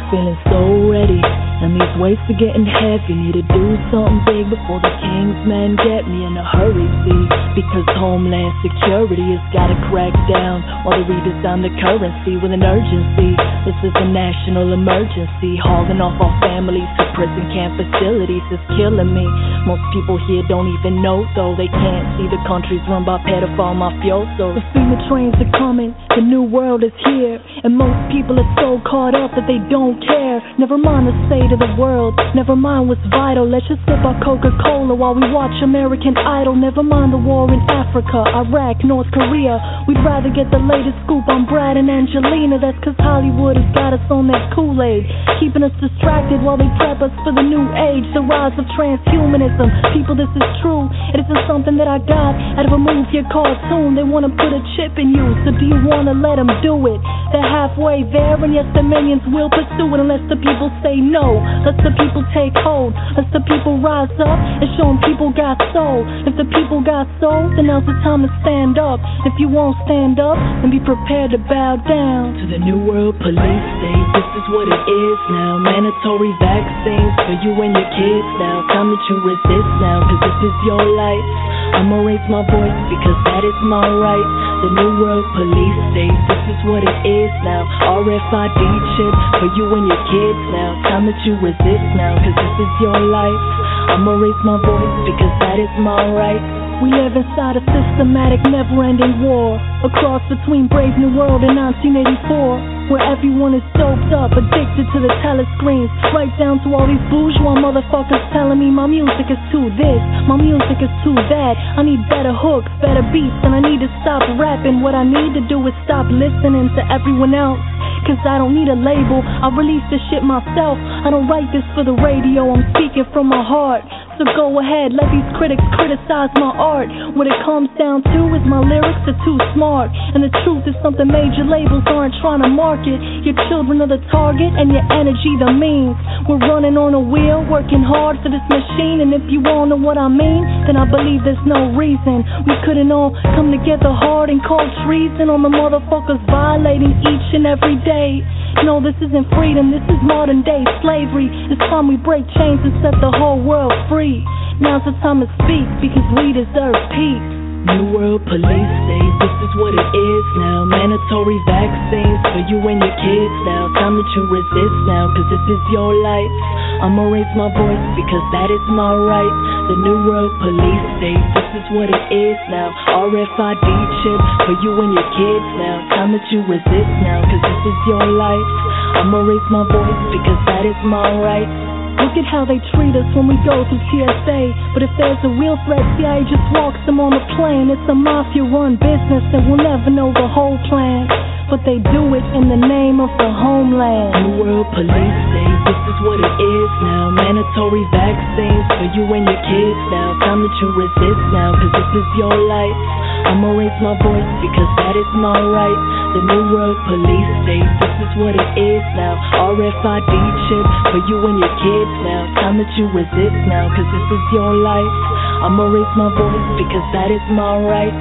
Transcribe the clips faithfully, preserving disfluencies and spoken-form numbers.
feeling so ready, and these weights are getting heavy. Need to do something big before the king's men get me in a hurry, see, because Homeland Security has gotta crack down while they redesign the currency with an urgency. This is a national emergency, hauling off our families to prison camp facilities is killing me. Most people here don't even know, though they can't see the country's run by pedophile mafiosos. The FEMA trains are coming, the new world is here, and most people are so caught up that they don't care. Never mind the state of the world, never mind what's vital. Let's just sip our Coca-Cola while we watch American Idol. Never mind the war in Africa, Iraq, North Korea. We'd rather get the latest scoop on Brad and Angelina. That's cause Hollywood has got us on that Kool-Aid, keeping us distracted while they prep us for the new age, the rise of transhumanism. People, this is true, it isn't something that I got out of a movie or cartoon. They wanna put a chip in you, so do you wanna let them do it? They're halfway there, and yes, the millions will pursue it unless the people say no. Let the people take hold, let the people rise up and show them people got soul. If the people got soul, then now's the time to stand up. If you won't stand up, then be prepared to bow down. To the New World Police State, this is what it is now. Mandatory vaccines for you and your kids now. Time that you resist now, cause this is your life. I'ma raise my voice because that is my right. The New World Police State, this is what it is now. R F I D chip for you and your kids now. Time that you resist now, cause this is your life. I'ma raise my voice because that is my right. We live inside a systematic, never-ending war, a cross between Brave New World and nineteen eighty-four, where everyone is doped up, addicted to the telescreens, right down to all these bourgeois motherfuckers telling me my music is too this, my music is too that. I need better hooks, better beats, and I need to stop rapping. What I need to do is stop listening to everyone else, cause I don't need a label, I release this shit myself. I don't write this for the radio, I'm speaking from my heart. So go ahead, let these critics criticize my art. What it comes down to is my lyrics are too smart, and the truth is something major labels aren't trying to market. Your children are the target and your energy the means. We're running on a wheel, working hard for this machine, and if you all know what I mean, then I believe there's no reason we couldn't all come together hard and call treason on the motherfuckers violating each and every day. No, this isn't freedom, this is modern day slavery. It's time we break chains and set the whole world free. Now's the time to speak because we deserve peace. New World Police State, this is what it is now. Mandatory vaccines for you and your kids now. Time that you resist now, cause this is your life. I'ma raise my voice because that is my right. The New World Police State, this is what it is now. R F I D chip for you and your kids now. Time that you resist now, cause this is your life. I'ma raise my voice because that is my right. Look at how they treat us when we go through T S A. But if there's a real threat, C I A just walks them on the plane. It's a mafia-run business and we'll never know the whole plan. But they do it in the name of the homeland. New World Police State, this is what it is now. Mandatory vaccines for you and your kids now. Time that you resist now, cause this is your life. I'ma raise my voice because that is my right. The New World Police State, this is what it is now. R F I D chip for you and your kids now. Time that you resist now, cause this is your life. I'ma raise my voice because that is my right.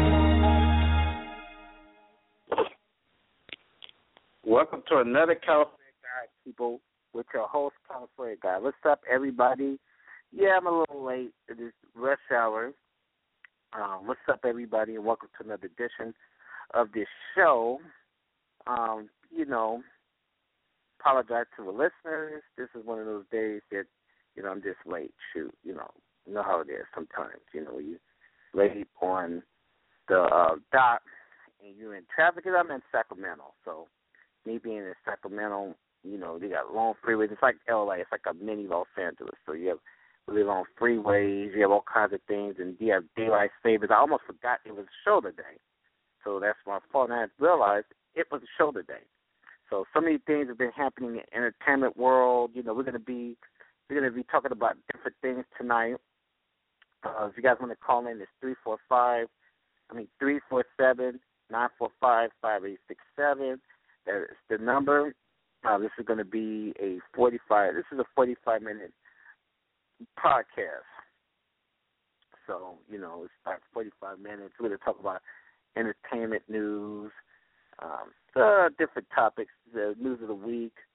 Welcome to another California Guide, people, with your host, California Guide. What's up, everybody? Yeah, I'm a little late. It is rush hour. Um, what's up, everybody, and welcome to another edition of this show. Um, you know, apologize to the listeners. This is one of those days that, you know, I'm just late. Shoot, you know, you know how it is sometimes. You know, you late on the uh, dot, and you're in traffic. Because I'm in Sacramento, so me being in Sacramento, you know, they got long freeways. It's like L A. It's like a mini Los Angeles. So you have really long freeways. You have all kinds of things, and you have daylight savings. I almost forgot it was a show today. So that's my fault. And I realized it was a show today. So so many things have been happening in the entertainment world. You know, we're gonna be we're gonna be talking about different things tonight. Uh, if you guys want to call in, it's three four five. I mean three four seven nine four five five eight six seven. That is the number. Uh, this is going to be a forty-five. This is a forty-five minute podcast. So you know, it's about forty-five minutes. We're going to talk about entertainment news, um, uh, different topics, the news of the week,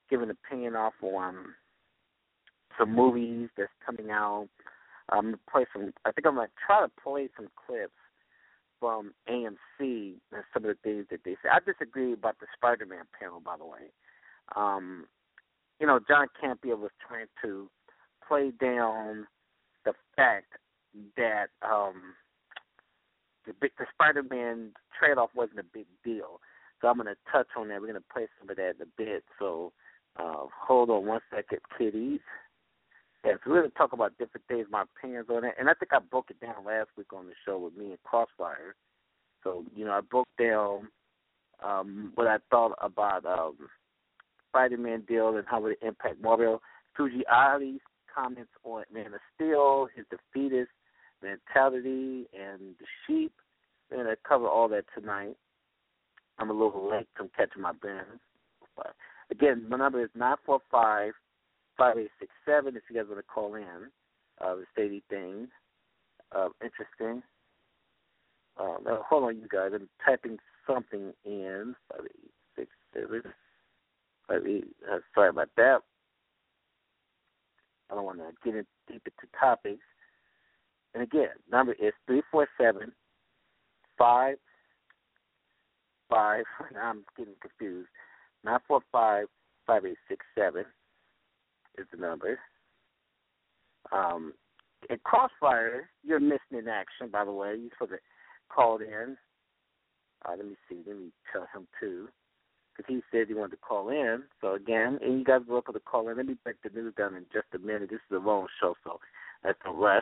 give an opinion off on some movies that's coming out. I'm gonna play some. I think I'm gonna try to play some clips from A M C and some of the things that they say. I disagree about the Spider-Man panel, by the way. Um, you know, John Campea was trying to play down the fact that um, the, the Spider-Man trade-off wasn't a big deal. So I'm going to touch on that. We're going to play some of that in a bit. So uh, hold on one second, kiddies. Yeah, so we're going to talk about different things, my opinions on it. And I think I broke it down last week on the show with me and Crossfire. So, you know, I broke down um, what I thought about um, Spider-Man deal and how it would impact Marvel. Fuji Ali's comments on Man of Steel, his defeatist mentality, and the sheep. We're going to cover all that tonight. I'm a little late from catching my bearings. But, again, my number is nine four five, five eight six seven if you guys want to call in. Uh, the steady thing. Uh, interesting. Uh, now, hold on, you guys. I'm typing something in. five eight six seven. five eight, uh, sorry about that. I don't want to get in deep into topics. And again, number is three four seven, five five. I'm getting confused. nine four five, five eight six seven is the number. Um, and Crossfire, you're missing in action, by the way. You're supposed to call in. Uh, let me see. Let me tell him, too. Because he said he wanted to call in. So, again, and you guys are welcome to call in. Let me break the news down in just a minute. This is a long show, so that's no rush.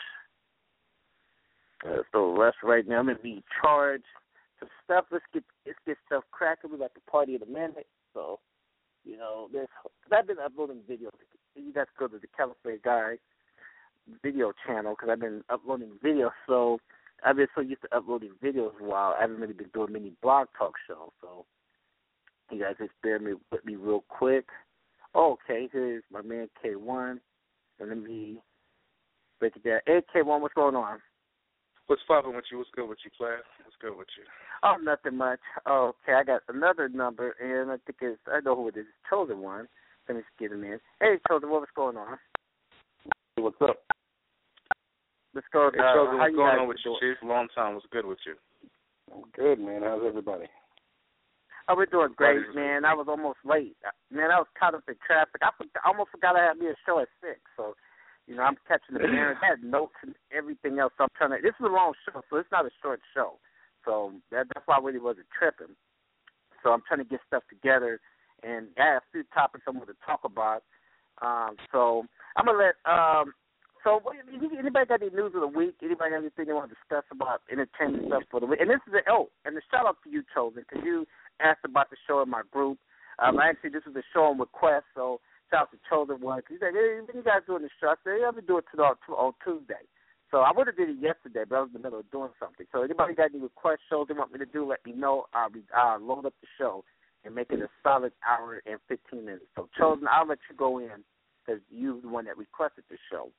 Uh, so rush right now. I'm going to be charged some stuff. Let's get let's get stuff cracking. We're about to party in a minute. So, you know, there's, cause I've been uploading videos. You guys go to the California Guy video channel because I've been uploading videos. So I've been so used to uploading videos a while. I haven't really been doing many blog talk shows. So you guys just bear me with me real quick. Oh, okay, here's my man K one. And let me break it down. Hey, K one, what's going on? What's popping with you? What's good with you, class? What's good with you? Oh, nothing much. Oh, okay, I got another number, and I think it's, I know who it is. It's Chosen One. Let me just get him in. Hey, Chosen One, what's going on? Hey, what's up? Let's go. Hey, uh, Chosen, what's going on with doing? you, Chief? Long time. What's good with you? I'm good, man. How's everybody? Oh, we're doing great, Everybody's man. good. I was almost late. Man, I was caught up in traffic. I, forgot, I almost forgot I had me a show at six, so you know, I'm catching the parents. I had notes and everything else. So I'm trying to. This is a long show, so it's not a short show. So that, that's why I really wasn't tripping. So I'm trying to get stuff together, and I have a few topics I want to talk about. Um, so I'm gonna let. Um, so what, anybody got any news of the week? Anybody got anything they want to discuss about entertainment stuff for the week? And this is a, oh, and a shout out to you, Chosen, because you asked about the show in my group. Um, actually, this was a show on request, so. Shout out to Chosen One. He said, hey, when you guys doing the show? I said, yeah, I'm going to do it on, on Tuesday. So I would have did it yesterday, but I was in the middle of doing something. So anybody got any request shows they want me to do, let me know. I'll, be, I'll load up the show and make it a solid hour and fifteen minutes. So, Chosen, I'll let you go in because you're the one that requested the show.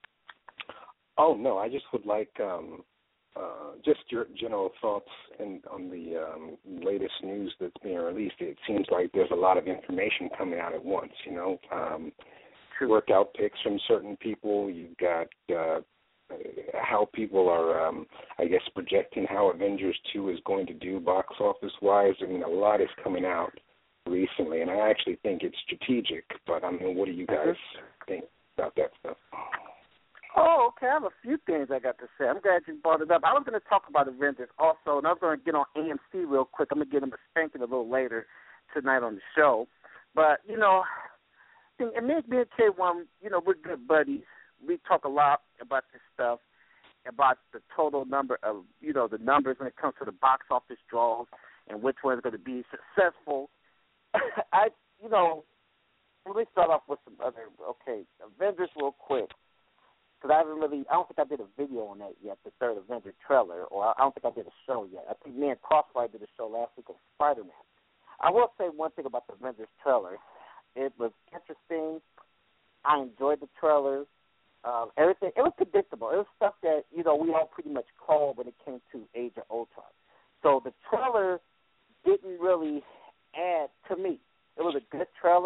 Oh, no, I just would like um, uh, just your general thoughts in, on the um, latest news that's being released. It seems like there's a lot of information coming out at once, you know. Um, workout picks from certain people. You've got uh, how people are, um, I guess, projecting how Avengers two is going to do box office-wise. I mean, a lot is coming out recently, and I actually think it's strategic. But, I mean, what do you guys think about that stuff? Oh, okay. I have a few things I got to say. I'm glad you brought it up. I was going to talk about Avengers also, and I was going to get on A M C real quick. I'm going to get them a spanking a little later tonight on the show. But, you know, and me, me and K one, you know, we're good buddies. We talk a lot about this stuff, about the total number of, you know, the numbers when it comes to the box office draws and which one's going to be successful. I, you know, let me start off with some other, okay, Avengers real quick. Because I haven't really, I don't think I did a video on that yet, the third Avenger trailer, or I don't think I did a show yet. I think me and Crossfire did a show last week on Spider-Man. I will say one thing about the Avengers trailer. It was interesting. I enjoyed the trailer. Um, everything, it was predictable. It was stuff that, you know, we all pretty much called when it came to Age of Ultron. So the trailer didn't really add to me. It was a good trailer,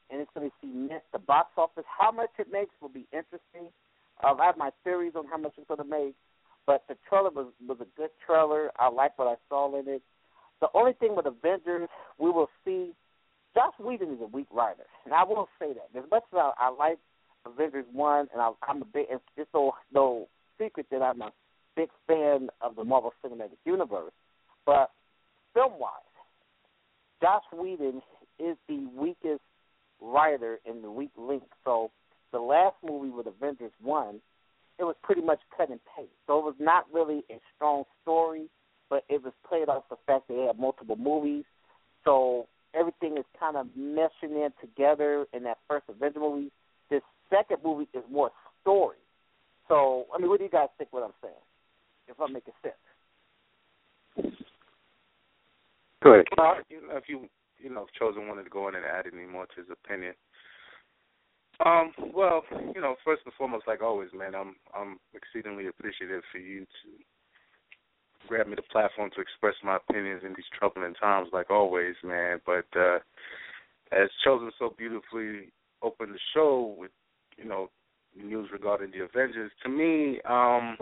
and it's going to cement the box office. How much it makes will be interesting. Um, I have my theories on how much it's going to make, but the trailer was, was a good trailer. I like what I saw in it. The only thing with Avengers, we will see, Joss Whedon is a weak writer, and I will say that. As much as I, I like Avengers one, and I, I'm a big, it's no, no secret that I'm a big fan of the Marvel Cinematic Universe, but film-wise, Joss Whedon is the weakest writer in the weak link. So the last movie with Avengers one, it was pretty much cut and paste. So it was not really a strong story, but it was played off the fact that they had multiple movies. So everything is kind of meshing in together in that first Avengers movie. This second movie is more story. So, I mean, what do you guys think what I'm saying, if I'm making sense? Go ahead. Uh, you know, if you, you know, if Chosen wanted to go in and add any more to his opinion. Um, well, you know, first and foremost, like always, man, I'm I'm exceedingly appreciative for you to grab me the platform to express my opinions in these troubling times, like always, man. But uh, as Chosen so beautifully opened the show with, you know, news regarding the Avengers, to me, um,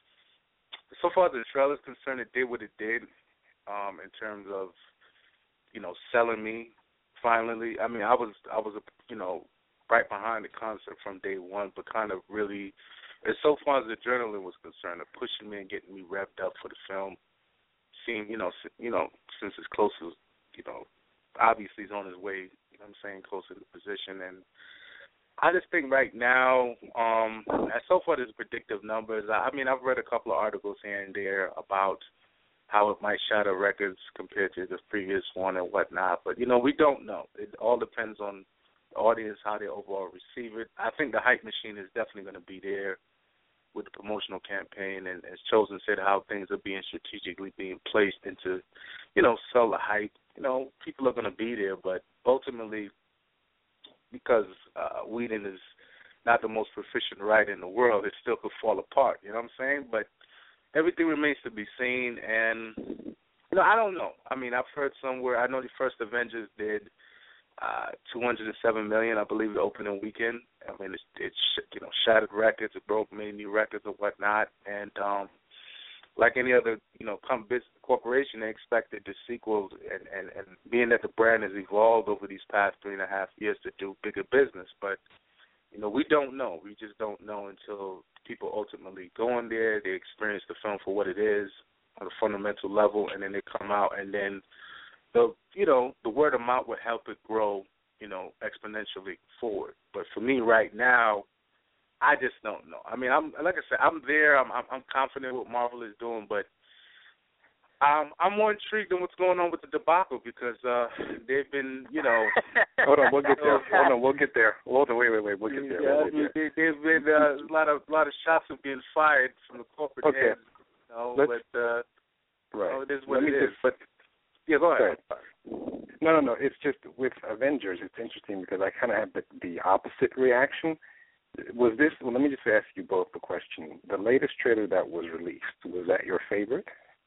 so far as the trailer is concerned, it did what it did um, in terms of, you know, selling me finally. I mean, I was, I was, you know, right behind the concept from day one, but kind of really, as so far as the adrenaline was concerned, of pushing me and getting me revved up for the film, seeing, you know, you know, since it's close to, you know, obviously he's on his way, you know what I'm saying, closer to the position. And I just think right now, um, as so far as predictive numbers, I, I mean, I've read a couple of articles here and there about how it might shatter records compared to the previous one and whatnot. But, you know, we don't know. It all depends on the audience, how they overall receive it. I think the hype machine is definitely going to be there with the promotional campaign, and as Chosen said, how things are being strategically being placed into, you know, sell the hype. You know, people are going to be there, but ultimately, because uh, Whedon is not the most proficient writer in the world, it still could fall apart, you know what I'm saying? But everything remains to be seen, and, you know, I don't know. I mean, I've heard somewhere, I know the first Avengers did uh, two hundred seven million dollars, I believe, the opening weekend. I mean, it, it you know, shattered records, it broke many new records and whatnot, and um, like any other, you know, com- business corporation, they expected the sequel, and, and, and being that the brand has evolved over these past three and a half years to do bigger business, but, you know, we don't know. We just don't know until people ultimately go in there, they experience the film for what it is on a fundamental level, and then they come out, and then the, you know, the word of mouth would help it grow, you know, exponentially forward. But for me right now, I just don't know. I mean, I'm like I said, I'm there. I'm I'm, I'm confident what Marvel is doing, but um, I'm more intrigued in what's going on with the debacle because uh, they've been, you know. Hold on, we'll get there. Hold on, we'll get there. Hold on, wait, wait, wait. We'll get there. Yeah, we'll get there. They, they've been uh, a lot of a lot of shots have been fired from the corporate okay. heads. You know, Let's, but uh, right. oh, it is what Let it me is. just, But yeah, go ahead. Go ahead. No, no, no. It's just with Avengers, it's interesting because I kind of had the, the opposite reaction. Was this, well, let me just ask you both the question. The latest trailer that was released, was that your favorite?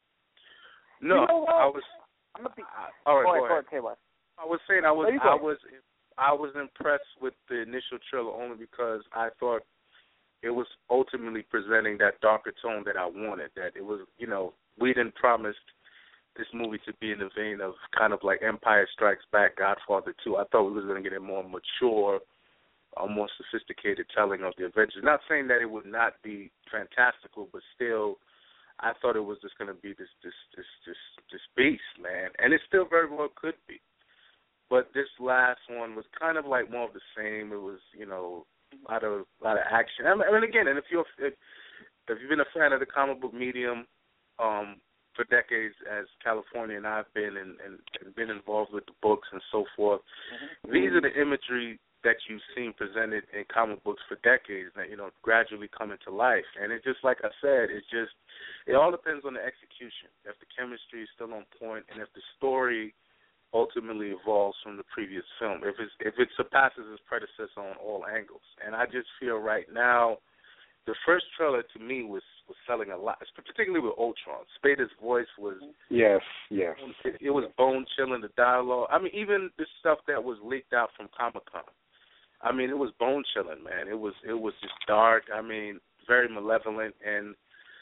No, you know I was. I'm gonna be, I, all right, go, go ahead, ahead. go ahead. I was saying I was you I go. was I was impressed with the initial trailer only because I thought it was ultimately presenting that darker tone that I wanted. That it was, you know, Whedon promised this movie to be in the vein of kind of like Empire Strikes Back, Godfather two. I thought we was going to get a more mature, a more sophisticated telling of the Avengers. Not saying that it would not be fantastical, but still, I thought it was just going to be this this this this this beast, man, and it still very well could be. But this last one was kind of like more of the same. It was, you know, a lot of a lot of action. I mean, I mean again, and if you're if, if you've been a fan of the comic book medium um, for decades, as California and I've been, and, and, and been involved with the books and so forth, mm-hmm. these are the imagery that you've seen presented in comic books for decades that, you know, gradually coming to life. And it just, like I said, it's just, it all depends on the execution. If the chemistry is still on point and if the story ultimately evolves from the previous film, if it's, if it surpasses its predecessor on all angles. And I just feel right now the first trailer to me was, was selling a lot, particularly with Ultron. Spader's voice was yes, yes. It, it was bone chilling. The dialogue. I mean, even the stuff that was leaked out from Comic Con. I mean, it was bone chilling, man. It was it was just dark. I mean, very malevolent. And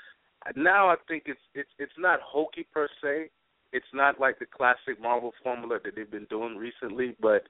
now I think it's it's it's not hokey per se. It's not like the classic Marvel formula that they've been doing recently, but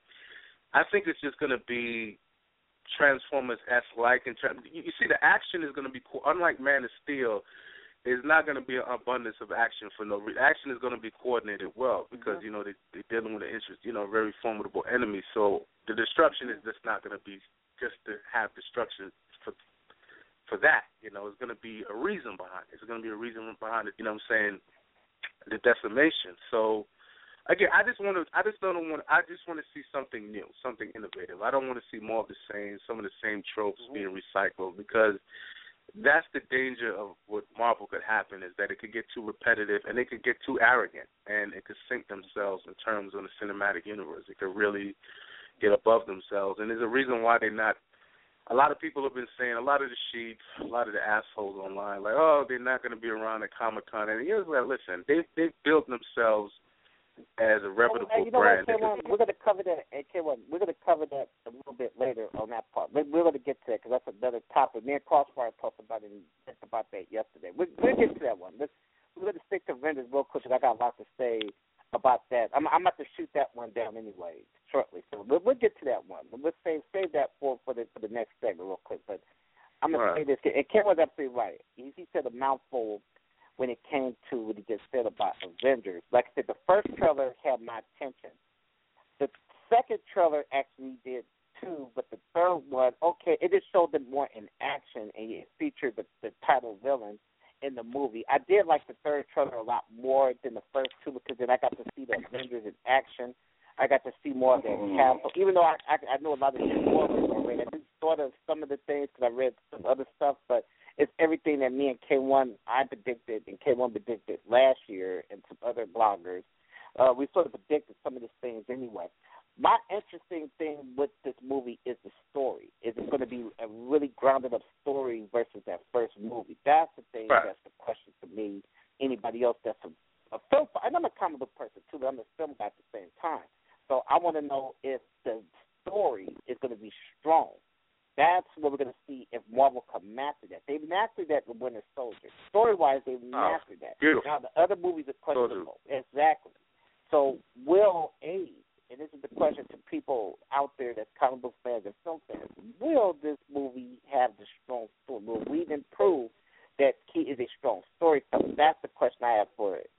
I think it's just going to be Transformers-esque like. In terms, you, you see, the action is going to be co- unlike Man of Steel. There's not going to be an abundance of action for no reason. Action is going to be coordinated well because mm-hmm. you know they, they're dealing with an interest, you know, very formidable enemy. So the destruction is just not going to be just to have destruction for for that. You know, it's going to be a reason behind it. It's going to be a reason behind it. You know what I'm saying? The decimation. So again, I just want to. I just don't want. I just want to see something new, something innovative. I don't want to see more of the same, some of the same tropes mm-hmm. being recycled, because that's the danger of what Marvel could happen, is that it could get too repetitive and it could get too arrogant, and it could sink themselves in terms of the cinematic universe. It could really get above themselves, and there's a reason why they're not. A lot of people have been saying, a lot of the sheets, a lot of the assholes online, like, oh, they're not going to be around at Comic-Con. And here's what, listen, they they've built themselves as a reputable oh, you know brand. What, K one, we're going to cover that. K one, we're going to cover that a little bit later on that part. We're, we're going to get to that because that's another topic. Me and Crossfire talked about it about that yesterday. We're, we'll get to that one. Let's, we're going to stick to vendors real quick because I got a lot to say about that. I'm, I'm about to shoot that one down anyway shortly, so we'll, we'll get to that one. But let's save save that for for the for the next segment real quick. But I'm gonna right. say this, and Ken was absolutely right. He, he said a mouthful when it came to what he just said about Avengers. Like I said, the first trailer had my attention. The second trailer actually did too, but the third one, okay, it just showed them more in action, and it featured the, the title villain in the movie. I did like the third trailer a lot more than the first two because then I got to see the Avengers in action. I got to see more of their castle. Even though I, I, I know a lot of the spoilers already, I did sort of some of the things because I read some other stuff, but it's everything that me and K one, I predicted, and K one predicted last year, and some other bloggers. Uh, we sort of predicted some of these things anyway. My interesting thing with this movie is the story. Is it going to be a really grounded up story versus that first movie? That's the thing. Right. That's the question to me. Anybody else that's a, a film, and I'm a comic book person too, but I'm a film guy at the same time. So I want to know if the story is going to be strong. That's what we're going to see if Marvel can master that. They've mastered that with Winter Soldier. Story-wise, they've mastered oh, that. Beautiful. Now, the other movies are questionable. So exactly. So will Abe, and this is the question to people out there that's comic book fans and film fans, will this movie have the strong story? Will we then prove that he is a strong storyteller? That's the question I have for it.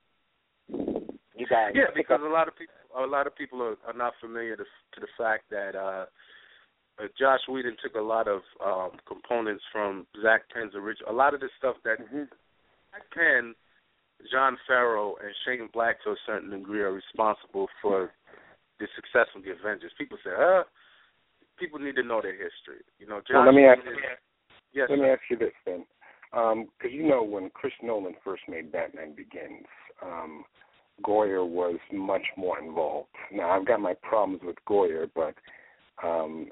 You guys. Yeah, because a lot of people, a lot of people are, are not familiar to, to the fact that uh, uh, Josh Whedon took a lot of um, components from Zach Penn's original. A lot of the stuff that mm-hmm. Zach Penn, Jon Favreau, and Shane Black to a certain degree are responsible for the success of the Avengers. People say, uh, people need to know their history. You know, Josh well, let me ask Whedon, you, yes, let sir. me ask you this then, because um, you know when Chris Nolan first made Batman Begins, um, Goyer was much more involved. Now I've got my problems with Goyer, but um,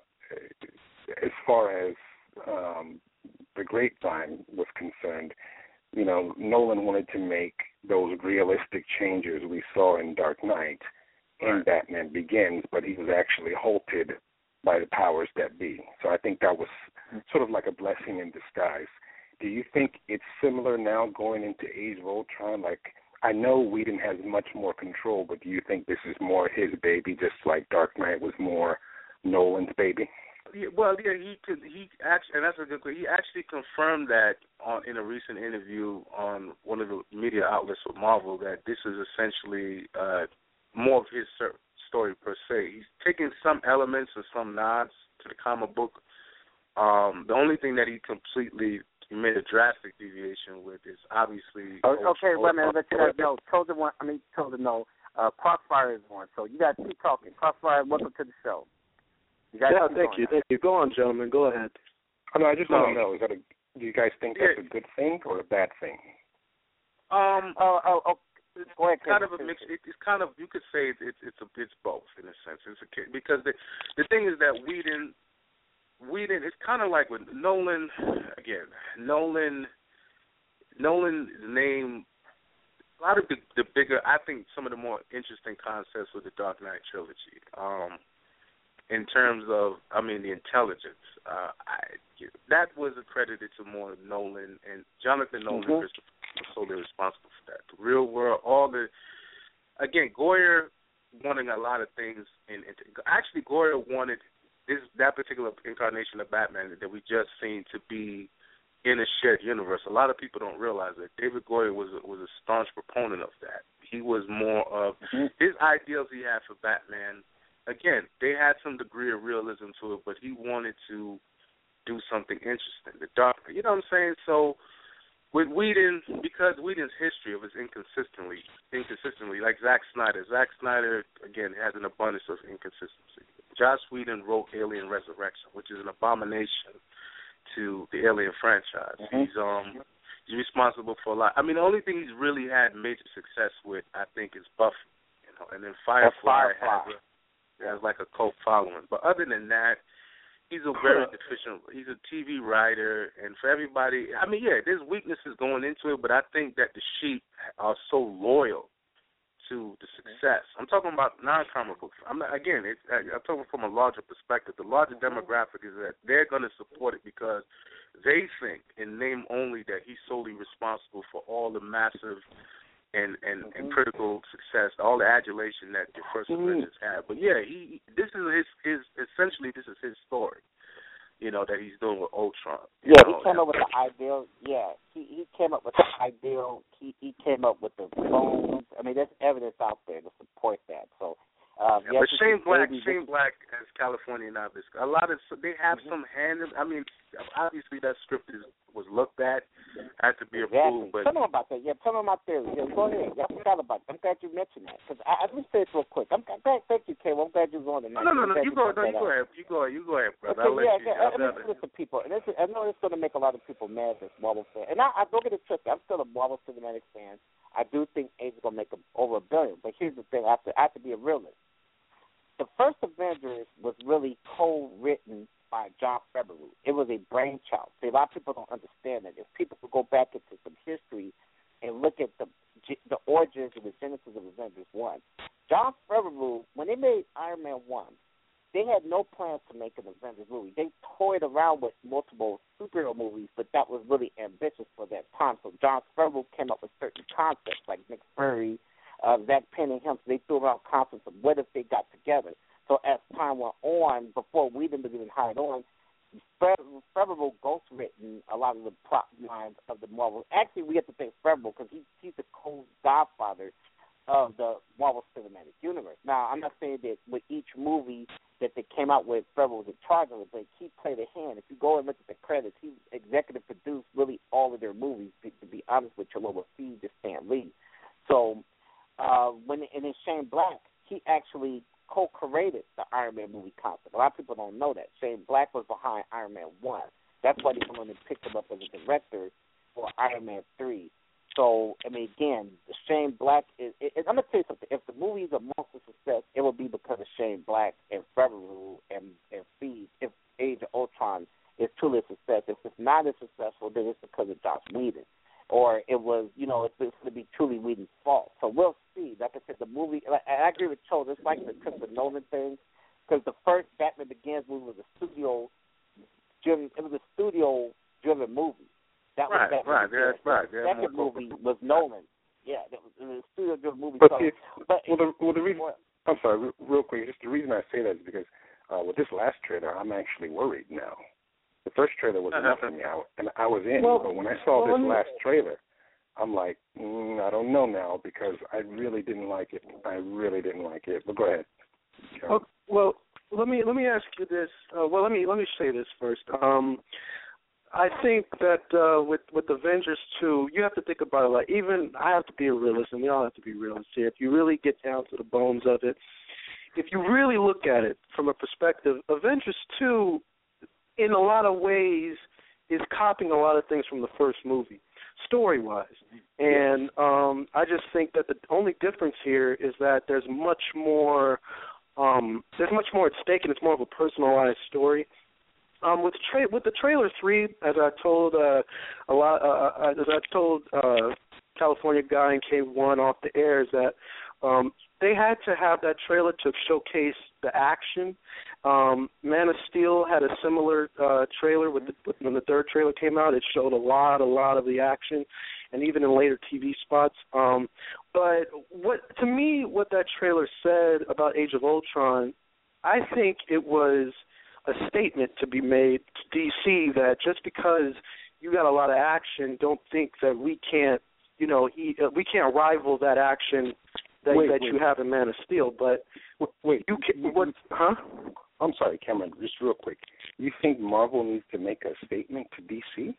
as far as um, the grapevine was concerned, you know, Nolan wanted to make those realistic changes we saw in Dark Knight in right. Batman Begins, but he was actually halted by the powers that be. So I think that was sort of like a blessing in disguise. Do you think it's similar now going into Age of Ultron? Like, I know Whedon has much more control, but do you think this is more his baby, just like Dark Knight was more Nolan's baby? Yeah, well, yeah, he could. He actually, and that's a good question. He actually confirmed that on in a recent interview on one of the media outlets with Marvel that this is essentially uh, more of his story per se. He's taking some elements or some nods to the comic book. Um, the only thing that he completely he made a drastic deviation with is obviously. Oh, okay, wait a minute. Let you guys know. Chosen one. I mean, Chosen no. Uh, Crossfire is on. So you guys keep talking. Crossfire, welcome to the show. You guys yeah, thank you. Thank you. Go on, gentlemen. Go ahead. Oh, no, I just no. want to know: is that a, do you guys think that's a good thing or a bad thing? Um. Oh, oh, oh. It's Go ahead, kind of a mix. It, it's kind of you could say it's it's a it's both in a sense. It's a because the the thing is that Whedon Whedon, it's kind of like with Nolan. Again, Nolan, Nolan's name. A lot of the, the bigger, I think, some of the more interesting concepts with the Dark Knight trilogy. Um, in terms of, I mean, the intelligence, uh, I, that was accredited to more Nolan and Jonathan Nolan. Mm-hmm. Christopher was solely responsible for that. The real world, all the, again, Goyer wanting a lot of things. In, in actually, Goyer wanted this that particular incarnation of Batman that we just seen to be in a shared universe. A lot of people don't realize that David Goyer was a, was a staunch proponent of that. He was more of mm-hmm. his ideals he had for Batman. Again, they had some degree of realism to it, but he wanted to do something interesting. The dark, you know what I'm saying? So with Whedon, because Whedon's history of his inconsistently, inconsistently, like Zack Snyder. Zack Snyder, again, has an abundance of inconsistency. Joss Whedon wrote Alien Resurrection, which is an abomination to the Alien franchise. Mm-hmm. He's um he's responsible for a lot. I mean, the only thing he's really had major success with, I think, is Buffy. You know, and then Firefly, Firefly. has a has like a cult following. But other than that, he's a very deficient. He's a T V writer, and for everybody, I mean, yeah, there's weaknesses going into it, but I think that the sheep are so loyal to the success. I'm talking about non-comic books. I'm not, again, it's, I'm talking from a larger perspective. The larger demographic is that they're going to support it because they think, in name only, that he's solely responsible for all the massive and, and, mm-hmm. and critical success, all the adulation that the first mm-hmm. Avengers had. But yeah, he this is his, his essentially this is his story, you know, that he's doing with Ultron. Yeah, know, he came up with the ideal. Yeah, he he came up with the ideal. He he came up with the bones. I mean, there's evidence out there to support that. So. Um, yeah, yes, but Shane Black, Shane Black as California Novice, a lot of they have mm-hmm. some hand. I mean, obviously that script is was looked at, had to be exactly. approved. But tell them about that. Yeah, tell them about theory. Yeah, go ahead. I forgot about that. I'm glad you mentioned that because I, I let me say this real quick. I'm glad. Thank you, Kim. I'm glad you're on tonight. No, no, no. no you go. No, you go ahead. You go. You go ahead, brother. Okay, I'll yeah, let you. Okay, I'll let me listen to people, and this is, I know it's going to make a lot of people mad. This Marvel fan, and I, I don't get it twisted. I'm still a Marvel Cinematic fan. I do think Age is going to make a, over a billion. But here's the thing: I have to, I have to be a realist. The first Avengers was really co-written by Jon Favreau. It was a brainchild. See, a lot of people don't understand that. If people could go back into some history and look at the the origins and the genesis of Avengers one, Jon Favreau, when they made Iron Man one, they had no plans to make an Avengers movie. They toyed around with multiple superhero movies, but that was really ambitious for that time. So Jon Favreau came up with certain concepts like Nick Fury, Uh, Zach Penn and him, so they threw around concepts of what if they got together. So as time went on, before we didn't even hired on, Favreau ghost-written a lot of the plot lines of the Marvel. Actually, we have to thank Favreau because he, he's the co-godfather of the Marvel Cinematic Universe. Now, I'm not saying that with each movie that they came out with, Favreau was in charge of it, but he played a hand. If you go and look at the credits, he executive produced really all of their movies, to, to be honest with you, over Steve to Stan Lee. So, Uh, when and then Shane Black, he actually co-created the Iron Man movie concept. A lot of people don't know that. Shane Black was behind Iron Man one. That's why they went on and picked him up as a director for Iron Man three. So, I mean, again, Shane Black is, it, it, I'm going to tell you something. If the movie is a monster success, it will be because of Shane Black and Favreau and, and Feed. If Age of Ultron is truly a success. If it's not as successful, then it's because of Joss Whedon. Or it was, you know, it's, it's going to be truly Whedon's fault. So we'll see. Like I said, the movie, like, I agree with Cho, it's like the Christopher Nolan thing, because the first Batman Begins movie was a studio, driven, it was a studio-driven movie. That was right, Batman right, Begins. yeah, right. The second movie was Nolan. Yeah, it was, it was a studio-driven movie. But, so, it, but well, the, well, the reason, I'm sorry, real quick, just the reason I say that is because uh, with this last trailer, I'm actually worried now. The first trailer was enough for me, I, and I was in. Well, but when I saw well, this last trailer, I'm like, mm, I don't know now because I really didn't like it. I really didn't like it. But go ahead. Oh, well, let me let me ask you this. Uh, well, let me let me say this first. Um, I think that uh, with with Avengers two, you have to think about it. Like, even I have to be a realist, and we all have to be realists here. If you really get down to the bones of it, if you really look at it from a perspective, Avengers two, in a lot of ways, is copying a lot of things from the first movie, story-wise. And um, I just think that the only difference here is that there's much more, um, there's much more at stake, and it's more of a personalized story. Um, with tra- with the trailer three, as I told uh, a lot, uh, as I told uh, California Guy and K one off the air, is that um, they had to have that trailer to showcase the action. Um, Man of Steel had a similar uh, trailer with, the, with when the third trailer came out. It showed a lot, a lot of the action, and even in later T V spots. Um, but what to me, what that trailer said about Age of Ultron, I think it was a statement to be made to D C that just because you got a lot of action, don't think that we can't, you know, he, uh, we can't rival that action that, wait, that wait. you have in Man of Steel. But wait, you can, what? Huh? I'm sorry, Cameron. Just real quick, you think Marvel needs to make a statement to D C?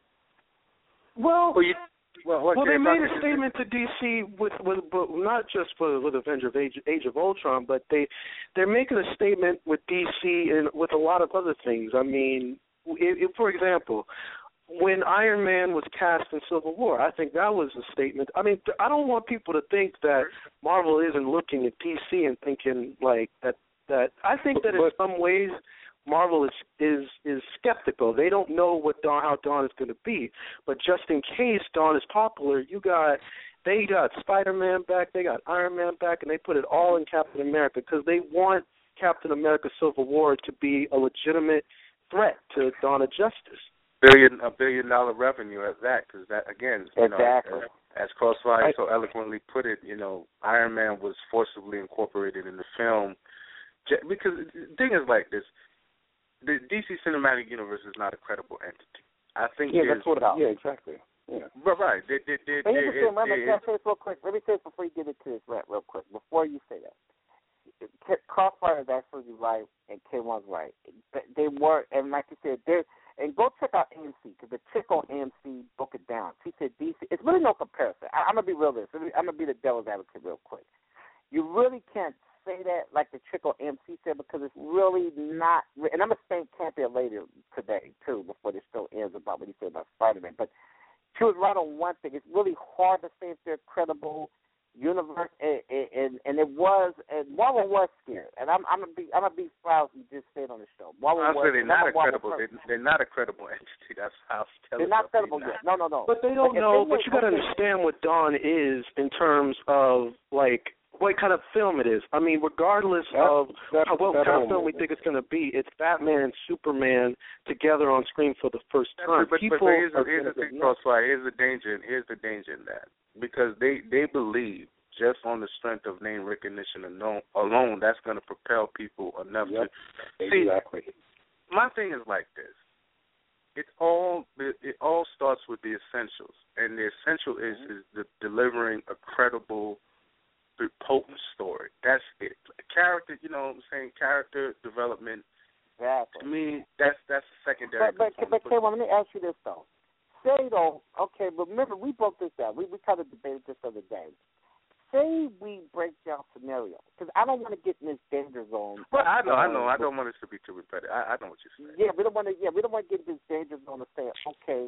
Well, well, you, well, well they made a about- statement to D C with, with, but not just with, with Avengers Age, Age of Ultron, but they they're making a statement with D C and with a lot of other things. I mean, if, if, for example, when Iron Man was cast in Civil War, I think that was a statement. I mean, I don't want people to think that Marvel isn't looking at D C and thinking like that. That I think that in some ways Marvel is is is skeptical. They don't know what Dawn, how Dawn is going to be. But just in case Dawn is popular, you got they got Spider-Man back, they got Iron Man back, and they put it all in Captain America because they want Captain America: Civil War to be a legitimate threat to Dawn of Justice. Billion a billion dollar revenue at that, because that again, you exactly. know, as, as Crossfire so eloquently put it, you know, Iron Man was forcibly incorporated in the film. Because the thing is like this, the D C Cinematic Universe is not a credible entity. I think yeah, that's what. No. Yeah, exactly. Yeah. But right, they, they, they, But they, here's the thing, let me it, say this real quick. Let me say this before you get into this rant real quick. Before you say that, Crossfire is absolutely right, and K one's right. They were, and like you said, they're. And go check out A M C, because the chick on A M C broke it down. She said D C, it's really no comparison. I, I'm going to be real this. I'm going to be the devil's advocate real quick. You really can't say that like the chick on A M C said, because it's really not, and I'm going to spank Campia later today, too, before this show ends about what he said about Spider-Man. But she was right on one thing. It's really hard to say if they're credible universe, and, and and it was, and Marvel was scared, and I'm I'm gonna be I'm gonna be proud you just said on the show. Marvel I was, said they're not a credible. They, they're not a credible entity. That's how I tell They're not credible yet. No, no, no. But they don't but know. they But you got to understand what Dawn is in terms of like what kind of film it is. I mean, regardless that, of that, how, what that kind of film we think it's going to be, it's Batman and Superman together on screen for the first time. But, People but, but here's, are here's the gonna thing, get nuts. Crossfire. Here's the danger. Here's the danger in that, because they they believe just on the strength of name recognition alone, alone that's going to propel people enough yep, to exactly. See, my thing is like this. It's all it all starts with the essentials, and the essential is is the delivering a credible, potent story. That's it. Character, you know what I'm saying? Character development. Exactly. To me, that's that's the secondary. But but, but Kay, well, let me ask you this though. Say though, okay, but remember we broke this down. We we kind of debated this the other day. Say we break down scenario, because I don't want to get in this danger zone. Well, I know, I know. I don't want us to be too repetitive. I, I know what you're saying. Yeah, we don't want to. Yeah, we don't want to get in this danger zone and say, okay,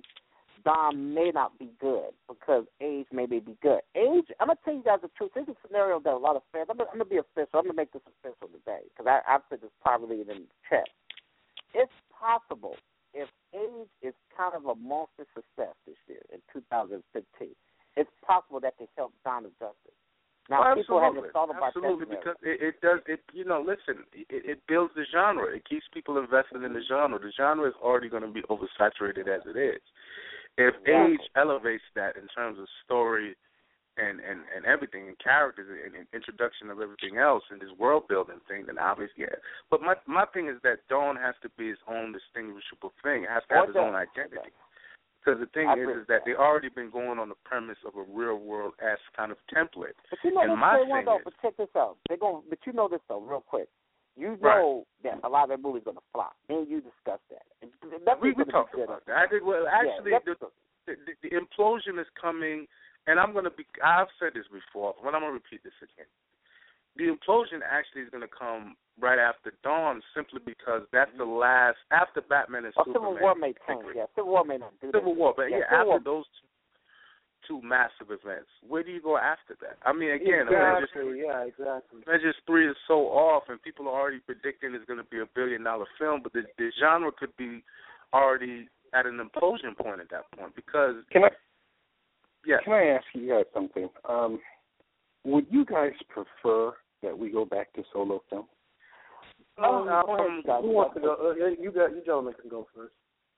Dom may not be good because Age may be good. Age, I'm gonna tell you guys the truth. This is a scenario that a lot of fans. I'm gonna, I'm gonna be official. I'm gonna make this official today because I I've said this privately in chat. It's possible if Age is kind of a monster success this year in two thousand fifteen. It's possible that can help Dawn of Justice. Now, well, people absolutely. haven't thought about absolutely, that. because it, it does. It you know, listen, it, it builds the genre. It keeps people invested in the genre. The genre is already going to be oversaturated as it is. If Exactly. Age elevates that in terms of story and, and, and everything, and characters, and, and introduction of everything else, and this world building thing, then obviously, yeah. But my my thing is that Dawn has to be its own distinguishable thing. It has to have its own identity. Because the thing I is, agree is that they already been going on the premise of a real world esque kind of template. But you know and this my one thing though. is, But check this out. They're going. But you know this though, real quick. You Right. know that a lot of that movie's going to flop. Me and you discussed that. we we talked about that. I did. Well, actually, yeah, the, the, the the implosion is coming, and I'm going to be. I've said this before, but I'm going to repeat this again. The implosion actually is going to come right after Dawn, simply because that's the last after Batman and oh, Superman. Civil War may change. Yeah, Civil War may not do Civil that. War, but yeah, yeah, Civil after War. those two, to two massive events. Where do you go after that? I mean, again, exactly, Avengers, yeah, exactly. Avengers three is so off, and people are already predicting it's going to be a billion-dollar film, but the, the genre could be already at an implosion point at that point because. Can I? Yes. Can I ask you guys something? Um, would you guys prefer that we go back to solo film? Um, um, who wants to go? Uh, you got you gentlemen can go first.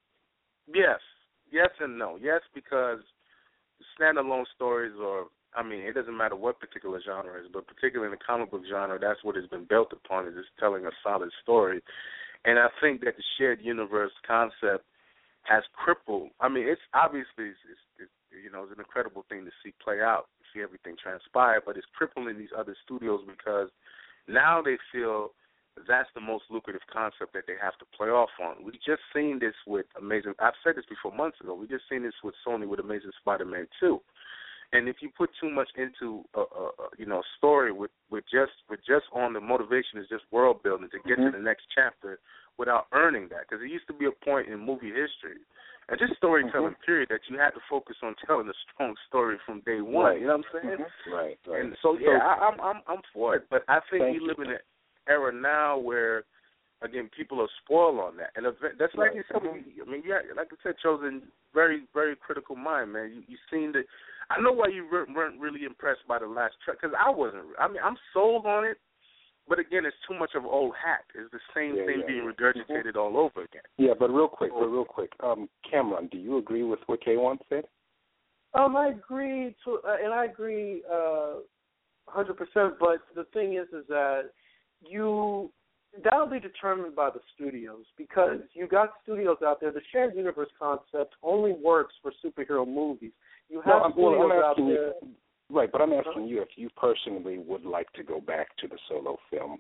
Yes, yes, and no. Yes, because standalone stories, or I mean, it doesn't matter what particular genre it is, but particularly in the comic book genre, that's what it's been built upon. Is just telling a solid story, and I think that the shared universe concept has crippled. I mean, it's obviously it's, it's, it's you know it's an incredible thing to see play out, see everything transpire, but it's crippling these other studios because now they feel that's the most lucrative concept that they have to play off on. We just seen this with Amazing. I've said this before months ago. We just seen this with Sony with Amazing Spider-Man two. And if you put too much into a, a, a you know story with, with just with just on the motivation is just world building to get mm-hmm. to the next chapter without earning that, because it used to be a point in movie history and just storytelling mm-hmm. period that you had to focus on telling a strong story from day one. Right. You know what I'm saying? Mm-hmm. Right. Right. And so yeah, so, I, I'm I'm I'm for it, but I think Thank we live you. in an era now where, again, people are spoiled on that, and that's like right. you said. I mean, yeah, like I said, chosen very, very critical mind, man. You, you seen the. I know why you weren't really impressed by the last track, because I wasn't. I mean, I'm sold on it, but again, it's too much of old hat. It's the same yeah, thing yeah. being regurgitated all over again. Yeah, but real quick, but real quick, um, Cameron, do you agree with what K one said? Um, I agree to, uh, and I agree uh, one hundred percent. But the thing is, is that you that'll be determined by the studios, because you got studios out there. The shared universe concept only works for superhero movies. You have no, studios well, I'm out asking there. You, right, but I'm asking you if you personally would like to go back to the solo film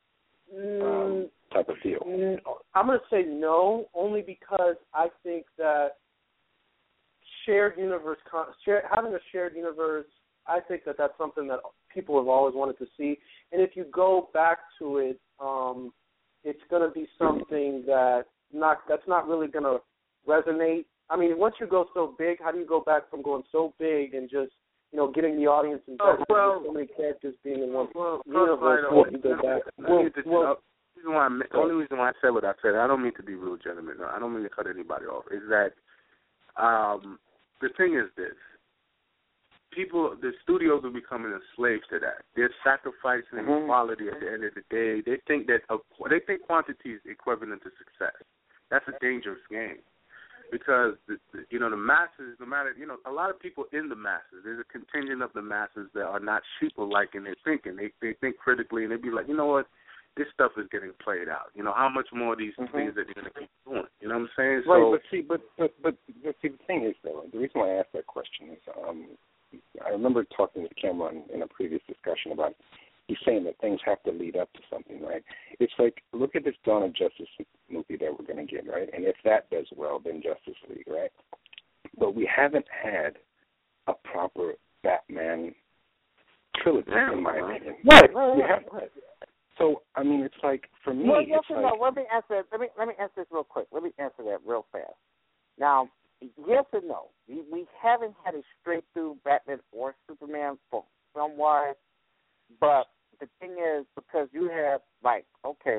um, mm, type of deal. Mm, I'm going to say no, only because I think that shared universe, share, having a shared universe, I think that that's something that people have always wanted to see. And if you go back to it, um, it's going to be something that not that's not really going to resonate. I mean, once you go so big, how do you go back from going so big and just, you know, getting the audience invested oh, well, with so many characters being in one well, universe? Well, you go back. Well, the well, reason why I, only reason why I said what I said, I don't mean to be rude, gentlemen. No, I don't mean to cut anybody off. Is that um, the thing is this. People, the studios are becoming enslaved to that. They're sacrificing mm-hmm. quality at the end of the day. They think that uh, they think quantity is equivalent to success. That's a dangerous game, because the, the, you know the masses, no matter you know, a lot of people in the masses. There's a contingent of the masses that are not sheeple-like in their thinking. They they think critically, and they be like, you know what, this stuff is getting played out. You know, how much more of these mm-hmm. things that they're going to keep doing? You know what I'm saying? Right, so, but see, but but but, but see, the thing is though, the reason why I asked that question is. Um, I remember talking with Cameron in a previous discussion about he's saying that things have to lead up to something, right? It's like, look at this Dawn of Justice movie that we're going to get, right? And if that does well, then Justice League, right? But we haven't had a proper Batman trilogy, in my opinion. Right, right, we right, have, right. So, I mean, it's like, for me, well, yes it's and like... no. Let me answer. Let me let me answer this real quick. Let me answer that real fast. Now, yes and no. We, we haven't had a straight-through Batman or Superman for film-wise, but the thing is, because you have, like, okay,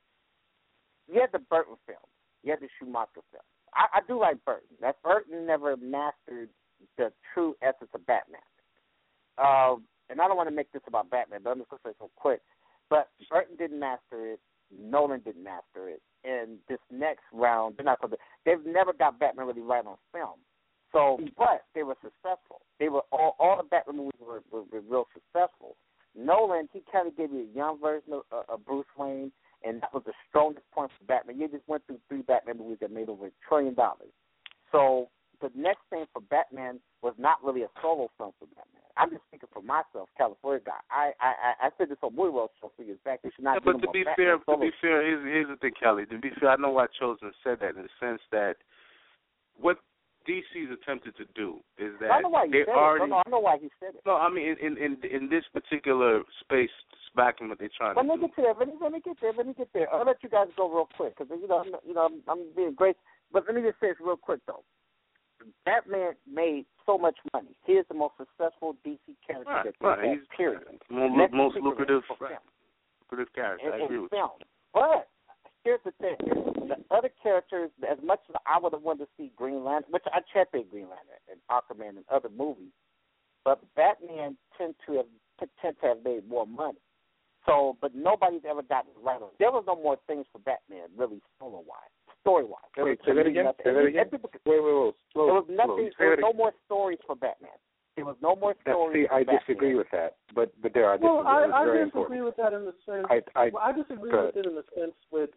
you had the Burton film, you had the Schumacher film. I, I do like Burton. That Burton never mastered the true essence of Batman. Uh, and I don't want to make this about Batman, but I'm just going to say so quick. But Burton didn't master it. Nolan didn't master it. And this next round, they're not going to. They've never got Batman really right on film. So, but they were successful. They were all, all the Batman movies were, were, were real successful. Nolan, he kind of gave you a young version of, uh, of Bruce Wayne, and that was the strongest point for Batman. You just went through three Batman movies that made over a trillion dollars. So the next thing for Batman was not really a solo film for Batman. I'm just speaking for myself, California guy. I I, I said this on Movie World show a few years back. They should not. Yeah, but to be fair, to be fair, here's, here's the thing, Kelly. To be fair, I know why Chosen said that in the sense that what D C's attempted to do is that I know why he they said already. it. No, no, I know why he said it. No, I mean in in in this particular space, backing what they're trying let to do. Let me do. get to that. Let me let me get there. Let me get there. I'll let you guys go real quick because you know I'm, you know I'm, I'm being great. But let me just say this real quick though. Batman made so much money. He is the most successful D C character right, that right. they He's had, period. Most, Next most to lucrative, Superman, right, lucrative character. in, I agree in with film. But here's the thing: the other characters, as much as I would have wanted to see Green Lantern, which I champion Green Lantern and Aquaman and other movies, but Batman tend to have tend to have made more money. So, but nobody's ever gotten it right on. There was no more things for Batman, really, solo wise, story wise. Wait, say that again. Say that again. Wait, wait, wait. Slow, there was nothing. Slow. There was no more stories for Batman. There was no more stories. See, I for disagree Batman. with that. But but there are. Well, I, I very disagree important. with that in the sense. I I, well, I disagree good. with it in the sense with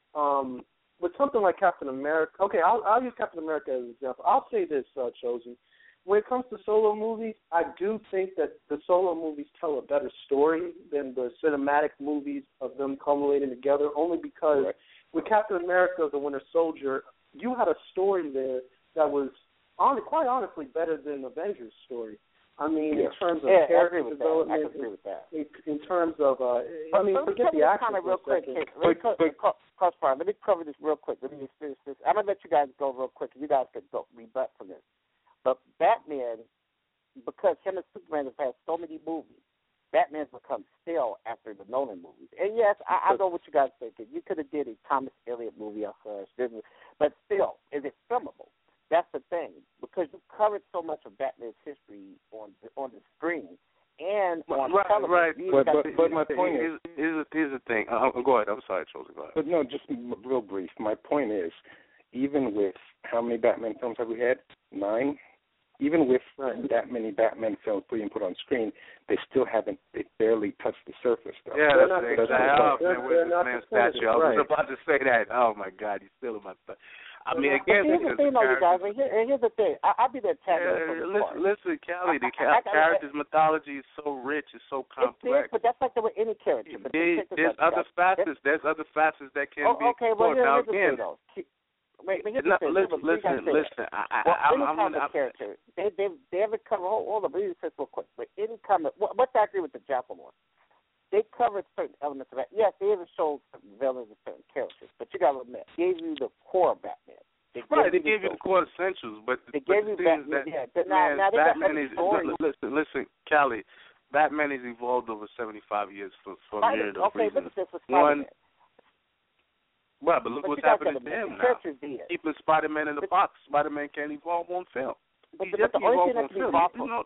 um with something like Captain America. Okay, I'll I'll use Captain America as an example. I'll say this, uh, Chosen. When it comes to solo movies, I do think that the solo movies tell a better story than the cinematic movies of them culminating together, only because right. with Captain America, the Winter Soldier, you had a story there that was, on, quite honestly, better than Avengers' story. I mean, yeah. in terms of yeah, character I development, I agree with that. In, in terms of, uh, but, I mean, but forget the action kind of for real a quick. second. Let me, But, but, co- Crossfire, let me cover this real quick. Let me just finish this. I'm going to let you guys go real quick, and you guys can go rebut from this. But Batman, because him and Superman have had so many movies, Batman's become stale after the Nolan movies. And yes, I, I know what you guys thinking. You could have did a Thomas Elliott movie or such, but still, is it filmable? That's the thing, because you covered so much of Batman's history on the, on the screen and on right, television. right. But, but, but my point is, is, here's, here's the thing. Uh, go ahead. I'm sorry, Chosen. Go ahead. But no, just real brief. My point is, even with how many Batman films have we had? Nine. Even with right. that many Batman films being put on screen, they still haven't. They barely touched the surface, though. Yeah, They're that's not the the exact. Oh, they're, man, they're where's this man's the statue? I was right. about to say that. Oh my God, he's stealing my stuff. I mean, But again, here's the thing, though, you guys. And here, and here's the thing. I, I'll be the antagonist. Yeah, of the listen, story. listen, Callie, the I- I- I- character's mythology is so rich, it's so It is, complex. but that's like there with any character. But There- check this there's out, you other guys. facets. There's other facets that can Oh, be okay, well, explored. here, Now here's the again, thing, though. Wait, but here's no, the thing. listen, Here's what- listen, listen. I, I, Well, I, I'm, any I'm, comic I'm, character, they they they ever cover. Hold, hold on, let me just say this real quick. But any comic, what, what I agree with the Jaffa one, they covered certain elements of that. Yes, they even showed certain villains and certain characters, but you got to admit, gave you the core of Batman. They right, they you gave you the the core essentials, but, They but gave the you thing is Batman, that, yeah, but now, man, now they got Batman other is, stories. listen, listen, Callie, Batman has evolved over seventy-five years for, for a myriad of okay, reasons. look at this with One, Spider-Man. right, but look But what's you guys happening gotta to admit, him the now. character's dead. Keeping Spider-Man in the But- box. Spider-Man can't evolve on film. But, He's but yet the to only evolve thing on that can film. evolve You from know,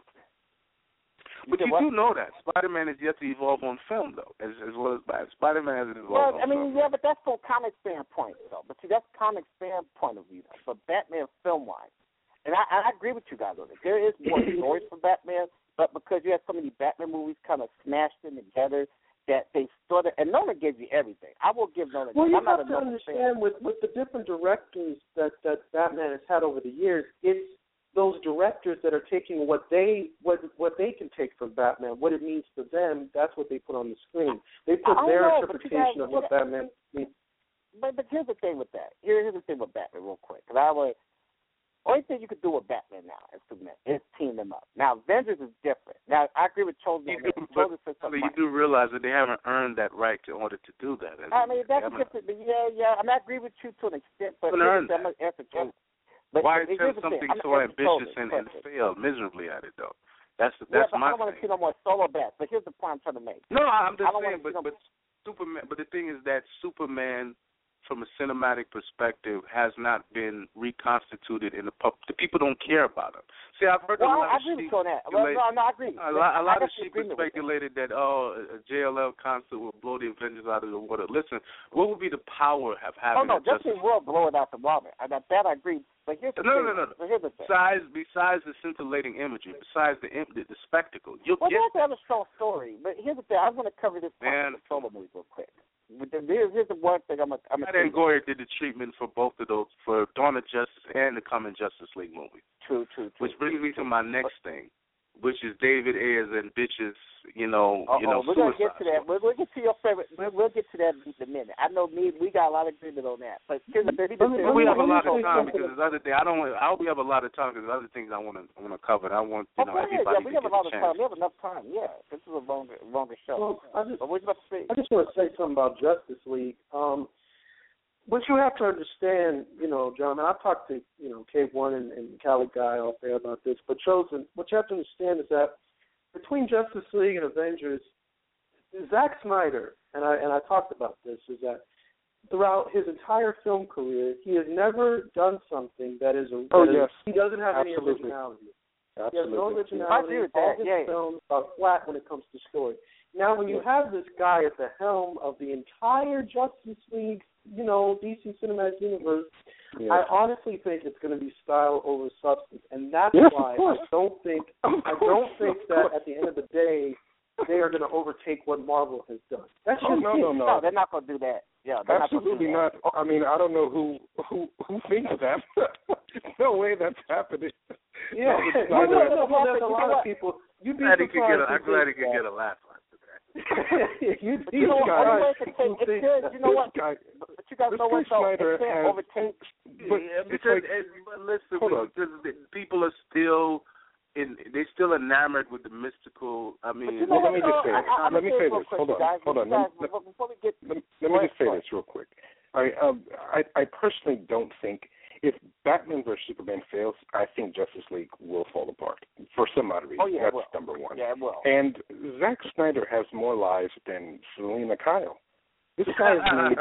You but said you what? do know that Spider-Man is yet to evolve on film, though, as as well as Batman. Spider-Man hasn't evolved Well, on I mean, film. yeah, but that's from comic standpoint, though. But see, that's comic standpoint of view, though. But Batman film-wise, and I, I agree with you guys on it. There is more stories for Batman, but because you have so many Batman movies kind of smashed in together, that they sort of, and Nolan gives you everything. I will give Nolan. Well, you I'm not have a to Nolan understand fan. with with the different directors that that Batman has had over the years, it's those directors that are taking what they what what they can take from Batman, what it means to them. That's what they put on the screen. They put I don't their know, but you interpretation guys- of what Batman means. But but here's the thing with that. Here, here's the thing with Batman, real quick. Because I would, only thing you could do with Batman now is Superman is team them up. Now Avengers is different. Now I agree with Chosen. You on do, that. but, Chosen said but something you right. do realize that they haven't earned that right in order to do that. I mean, that's They haven't- different. But yeah, yeah. I mean, I agree with you to an extent, but Haven't here's earned the thing, I'm that. gonna answer Chosen. But Why here's attempt the thing. something I'm so gonna answer ambitious Chosen and, and first. fail miserably at it, though? That's Yeah, that's but my I don't want to thing. see no more solo bats. But here's the point I'm trying to make. No, I'm just I don't saying, wanna but see no- but Superman. But the thing is that Superman, from a cinematic perspective, has not been reconstituted in the pub. The people don't care about him. See, I've heard Well, a lot I of agree with sheep you on that. Well, speculate- no, no, I agree. A lot, a lot I of got you sheep agreement with that. speculated that oh, a J L L concert will blow the Avengers out of the water. Listen, what would be the power of having Oh no, a Justice Justice will blow it out the water. I got that. I agree. But here's the No, thing. no, no, no. But here's the thing. Besides, besides the scintillating imagery, besides the the, the spectacle, you'll Well, get that's another strong story. But here's the thing. I want to cover this part Man. of the solo movie real quick. But the- Here's, here's the one thing I'm going to Matt and Goyer did the treatment for both of those, for Dawn of Justice and the coming Justice League movie. True, true, true. Which brings me to my next thing, which is David Ayers and bitches, you know, Uh-oh, you know, we're gonna get suicide to that. story. We'll, we'll get to your favorite. We'll, we'll get to that in a minute. I know me. We got a lot of agreement on that. But here's the thing. Let me- But we have a let me lot say of time something. because there's other things. I don't. want- I hope we have a lot of time because there's other things I want to I want to cover. And I want you Oh, know go ahead. everybody Yeah, we to have a get lot a of chance. time. We have enough time. Yeah, this is a longer, longer show. Well, I just But what you about to say? I just want to say something about Justice League. Um, what you have to understand, you know, John, and I've talked to, you know, K one and, and Cali Guy out there about this, but Chosen, what you have to understand is that between Justice League and Avengers, Zack Snyder, and I and I talked about this, is that throughout his entire film career, he has never done something that is a oh that yes, is, he doesn't have Absolutely. any originality. Absolutely. He has no originality. I agree with All that. his Yeah. films are flat when it comes to story. Now, when you have this guy at the helm of the entire Justice League, you know, D C Cinematic Universe, yes. I honestly think it's going to be style over substance, and that's Yes, why of course. I don't think Of I course, don't think of that course. at the end of the day they are going to overtake what Marvel has done. That's Oh, just no, it. no, no. No, they're not going to do that. Yeah, they're Absolutely not. not. I mean, I don't know who who who thinks that. No way that's happening. Yeah, No, no, it's no, not no, gonna there's a happen. lot of people. You'd be I'm glad he could get. A, surprised. I'm glad he could get a laugh after that. You'd be You know what? guy- Only way it surprised. could take, it could. You know what? This guy, But you guys this know guy what? Though Snyder it can't has- overtake. but yeah, it's because like, and, but listen, hold on. because the, people are still in. They're still enamored with the mystical. I But mean, you know Well, let what, me just though? say I, this. I, I'm Let me gonna say real this. quick, Hold you on. guys. Hold You on. Let me- guys, before, before we get, let, let Go me ahead, just say go this real quick. I, um, I I personally don't think if Batman versus Superman fails, I think Justice League will fall apart for some odd reason. Oh, yeah, it That's will. number one. yeah, well, And Zack Snyder has more lives than Selena Kyle. This guy is made.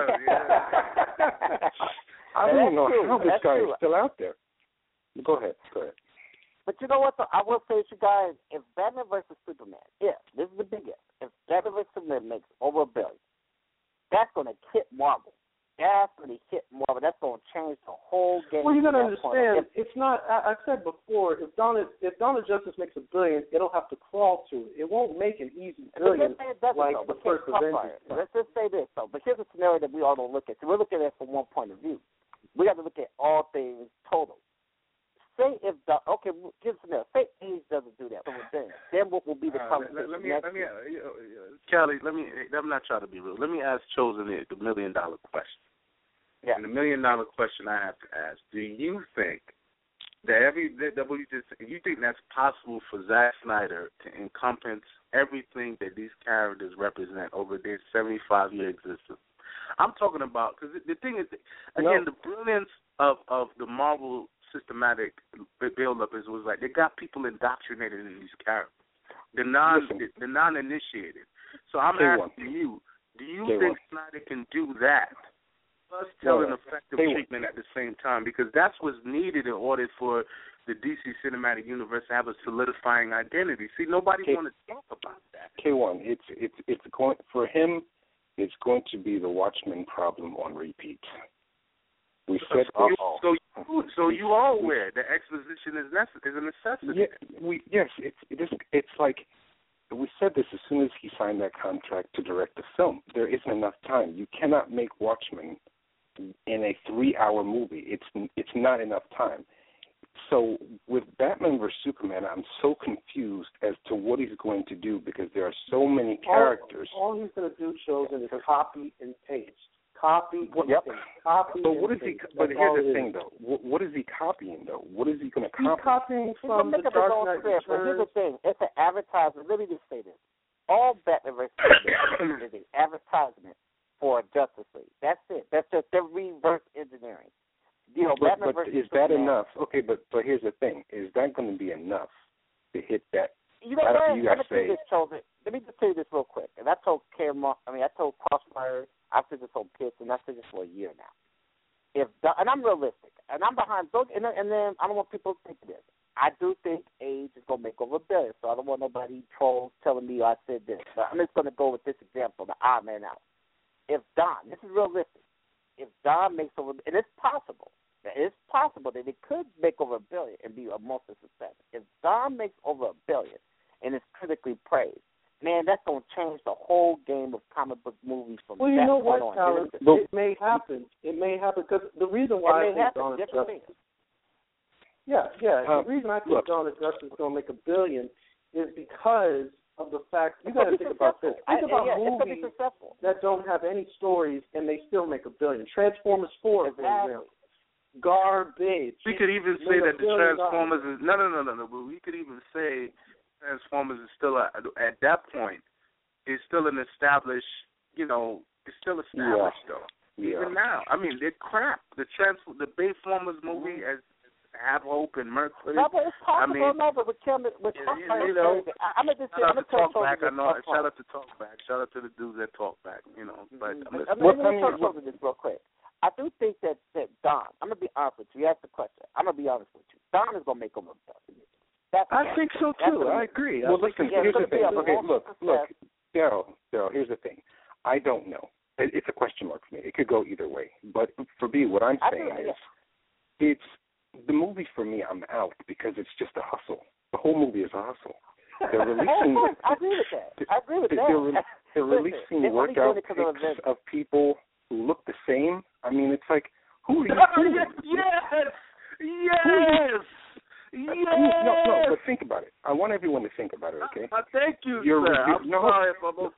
I don't That's even know true. how this That's guy true. is still out there. Go ahead. Go ahead. But you know what, though? I will say to you guys, if Batman versus Superman, if, this is the big if, if Batman versus Superman makes over a billion, that's going to hit Marvel. That's going to hit Marvel. That's going to change the whole game. Well, you got to from that point. understand, If, it's not. I, I've said before, if Dawn is, if Dawn of Justice makes a billion, it'll have to crawl to it. It won't make an easy but billion let's say it doesn't, like though. the We can't first talk about Avengers. it. Let's just say this, though. But here's a scenario that we all don't look at. So we're looking at it from one point of view. We got to look at all things total. Say if the okay, here's a scenario. Say Age doesn't do that. So then, then what will be the Uh, conversation let, let me, next let me, year? uh, you know, uh, Kelly. Let me. I'm not trying to be rude. Let me ask Chosen the, the million dollar question. Yeah. And the million dollar question I have to ask: do you think that every that, that what you just you think that's possible for Zack Snyder to encompass everything that these characters represent over their seventy-five year existence? I'm talking about because the, the thing is, again, No. the brilliance of of the Marvel systematic build up is was like they got people indoctrinated in these characters, the non Listen. the, the non initiated. So I'm K one. asking you, do you K think one. Snyder can do that? Plus tell No, an no. effective K one. treatment at the same time, because that's what's needed in order for the D C Cinematic Universe to have a solidifying identity. See, nobody K- want to talk about that. K one. It's it's it's going for him. It's going to be the Watchmen problem on repeat. We said So, you, oh, so, you, so you are aware that exposition is necess- is a necessity. yeah, we yes, it's it is it's like we said this as soon as he signed that contract to direct the film. There isn't enough time. You cannot make Watchmen in a three-hour movie. It's it's not enough time. So with Batman versus Superman, I'm so confused as to what he's going to do because there are so many characters. All, all he's going to do, Chosen, is copy and paste. Copy and Yep. paste. Copy But and what is he? paste. But That's all here's the it thing, is. though. What, what is he copying, though? What is he going to He's copy? copying He's gonna from make the up his Dark own Knight script. But here's Returns. the thing: it's an advertisement. Let me just say this: all Batman versus Superman is an advertisement for Justice League. That's it. That's just their reverse engineering. You know, But, Batman but versus is that Superman, enough? Okay, but but here's the thing: is that going to be enough to hit that? You know After what? you Let me guys tell you say- this, Chosen. Let me just tell you this real quick. And I told Cameron, I mean, I told Crossfire, I said this on Pitts, and I said this for a year now. If the, and I'm realistic, and I'm behind those, and, and then I don't want people to think this. I do think Age is going to make over a billion, so I don't want nobody trolls telling me I said this. But I'm just going to go with this example, the odd man out. If Don, this is realistic, if Don makes over, and it's possible, it's possible that it could make over a billion and be a monster success. If Don makes over a billion and is critically praised, man, that's going to change the whole game of comic book movies from Well, you that know point what, on. Tyler? It, But- It may happen. It may happen because the reason why I it may think happen. Dawn of Different Justice. things. Yeah, yeah. Um, the reason I think look. Dawn of Justice is going to make a billion is because of the fact you It's got gonna to be think about this. successful. Think I- about yeah, it's gonna be movies successful. that don't have any stories and they still make a billion. Transformers Four, for Exactly. example, garbage. We could even Made say a that the billion Transformers is no, no, no, no, no. But we could even say Transformers is still a, at that point is still an established. You know, it's still established though. Yeah. Even now, I mean, they're crap. The trans, the Bayformers movie as Have Hope and Merc. No, but it's possible. I mean, no, but with Kim, with yeah, Trump, you know, I, I'm gonna just shout I'm out to gonna tell Talk Back. I know. this Shout out to Talk Back. Shout out to the dudes that Talk Back. You know, but mm-hmm. I'm I mean, what, let me I mean, talk over this real quick. I do think that that Don. I'm gonna be honest with you. You asked the question. I'm gonna be honest with you. Don is gonna make him look better. That's I think so too. I agree. Well, listen. yeah, Here's the thing. Yeah, Okay, look, look, Daryl, Daryl. Here's the thing. I don't know. It, it's a question mark for me. It could go either way. But for me, what I'm saying I do, is, it's the movie for me. I'm out because it's just a hustle. The whole movie is a hustle. They're releasing. oh, I agree with that. I agree with that. They're, re- they're Listen, releasing they're workout pics of, of people who look the same. I mean, it's like, who are you fooling? yes, yes, yes. No, no, but think about it. I want everyone to think about it, okay? Uh, thank you, You're, sir. You're, I'm no, sorry if I'm...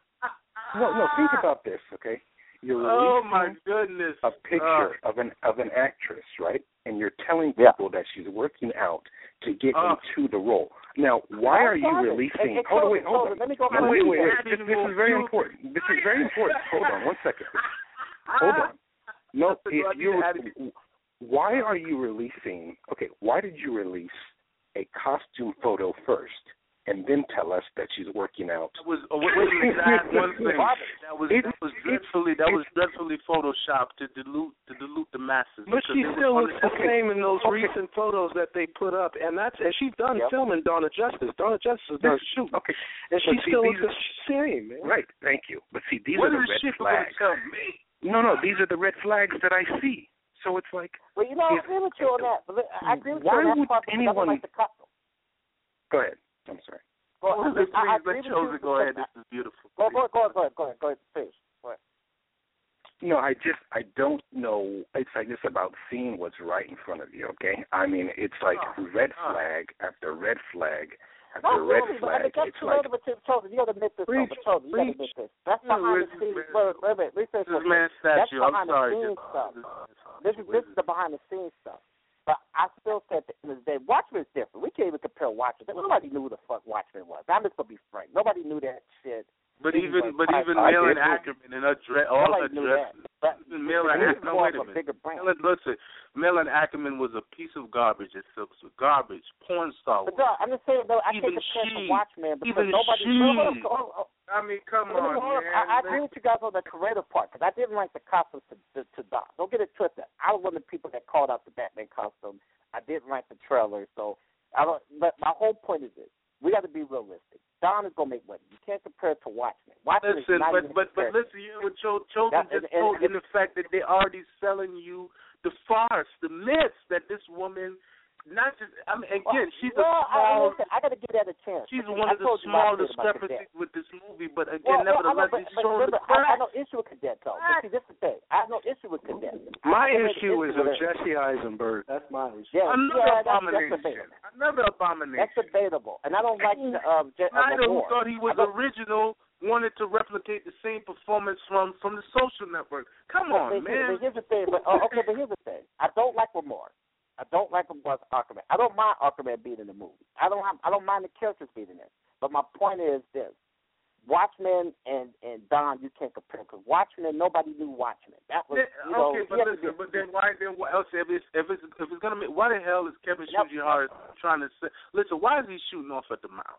no, no, think about this, okay? You're releasing oh, my goodness. a picture uh, of an of an actress, right? And you're telling yeah. people that she's working out to get uh, into the role. Now, why are you releasing... It, it, hold on, wait, hold on. Let me go no, wait, wait, wait. This This, this is very important. This is very important. Hold on one second. Hold on. No, if you why are you releasing... Okay, why did you release a costume photo first and then tell us that she's working out? That was oh, wait, wait a minute, I had one thing. That was it, that was dreadfully that was dreadfully photoshopped to dilute to dilute the masses. But she still looks the okay. same in those okay. recent photos that they put up, and that's and she's done yep. filming Donna Justice. Donna Justice does shoot, okay, and she see, still these looks the same. Man. Right, thank you. But see, these what are the is red she flags. Tell me? No, no, these are the red flags that I see. So it's like... Well, you know, I if, agree with you on that. But I agree with why you on that would part because anyone... I don't like the costume. Go ahead. I'm sorry. Well, Oh, I, please, I, I let agree Chosen with you go ahead. because This is beautiful. Go, go, go, go ahead, go ahead, go ahead, finish. Go ahead. No, I just, I don't know. It's like just about seeing what's right in front of you, okay? I mean, it's like Oh, red oh. flag after red flag after No, red really, flag. but I mean, that's It's too like... late, but Chosen, you got to admit this, though, Preach, but Chosen, you got to admit this. That's No, behind the where's- scenes. where's- Wait, wait, wait, wait, This wait, is man That's statue. I'm behind sorry. the scenes Just- stuff. just- This is this is the behind the scenes stuff. But I still said at the end of the day, Watchmen is different. We can't even compare Watchmen. Nobody knew who the fuck Watchmen was. I'm just gonna be frank. Nobody knew that shit. But even, but even I Malin did. Ackerman and her dress, all her Nobody knew that. dresses. But Malin this is Ackerman. No, more wait of a a minute. bigger brand. Malin, listen, Malin Ackerman was a piece of garbage at Silks. Garbage, porn star. But no, I'm just saying though, I Even can't compare she- to Watchmen because even nobody. she- No, no, no, no, I mean, come Let me on, go on. man. I, I agree with you guys on the creative part because I didn't like the costumes to, to, to Don. Don't get it twisted. I was one of the people that called out the Batman costume. I didn't like the trailer, so I don't. But my whole point is this: we got to be realistic. Don is gonna make money. You can't compare it to Watchmen. Watchmen Listen, is not but even but but compared. listen, you know what Cho- Chosen That- just and- and- told in the fact that they're already selling you the farce, the myths that this woman, not just. I mean, again, she's well, a I, small. listen, I got to give that a chance. She's I one of the told you small last week about discrepancies Cadet. with this movie, but again, Well, well, I know, nevertheless, but, he's but showing remember, the I, I crack. have no issue with Cadet though. But see, this is the thing. I have no issue with Cadet. My I have issue is with with it. Jesse Eisenberg. That's my issue. Yeah, Another yeah, that's, that's abomination. debatable. Another abomination. That's debatable, and I don't like the um. Je- uh, Snyder, who Lamar. thought he was I don't- original, wanted to replicate the same performance from from the Social Network. Come But, on, but, man. But here's the thing. But, oh, okay, but here's the thing. I don't like Lamar. I don't like Lamar's Aquaman. I don't mind Aquaman being in the movie. I don't. I don't mind the characters being in it. But my point is this: Watchmen and and Don, you can't compare because Watchmen, nobody knew Watchmen. That was, you know, okay, but he had to listen, be- but then why? Then what else? If it's if it's if it's gonna make, why the hell is Kevin Yep. Shujiara trying to say? Listen, why is he shooting off at the mouth?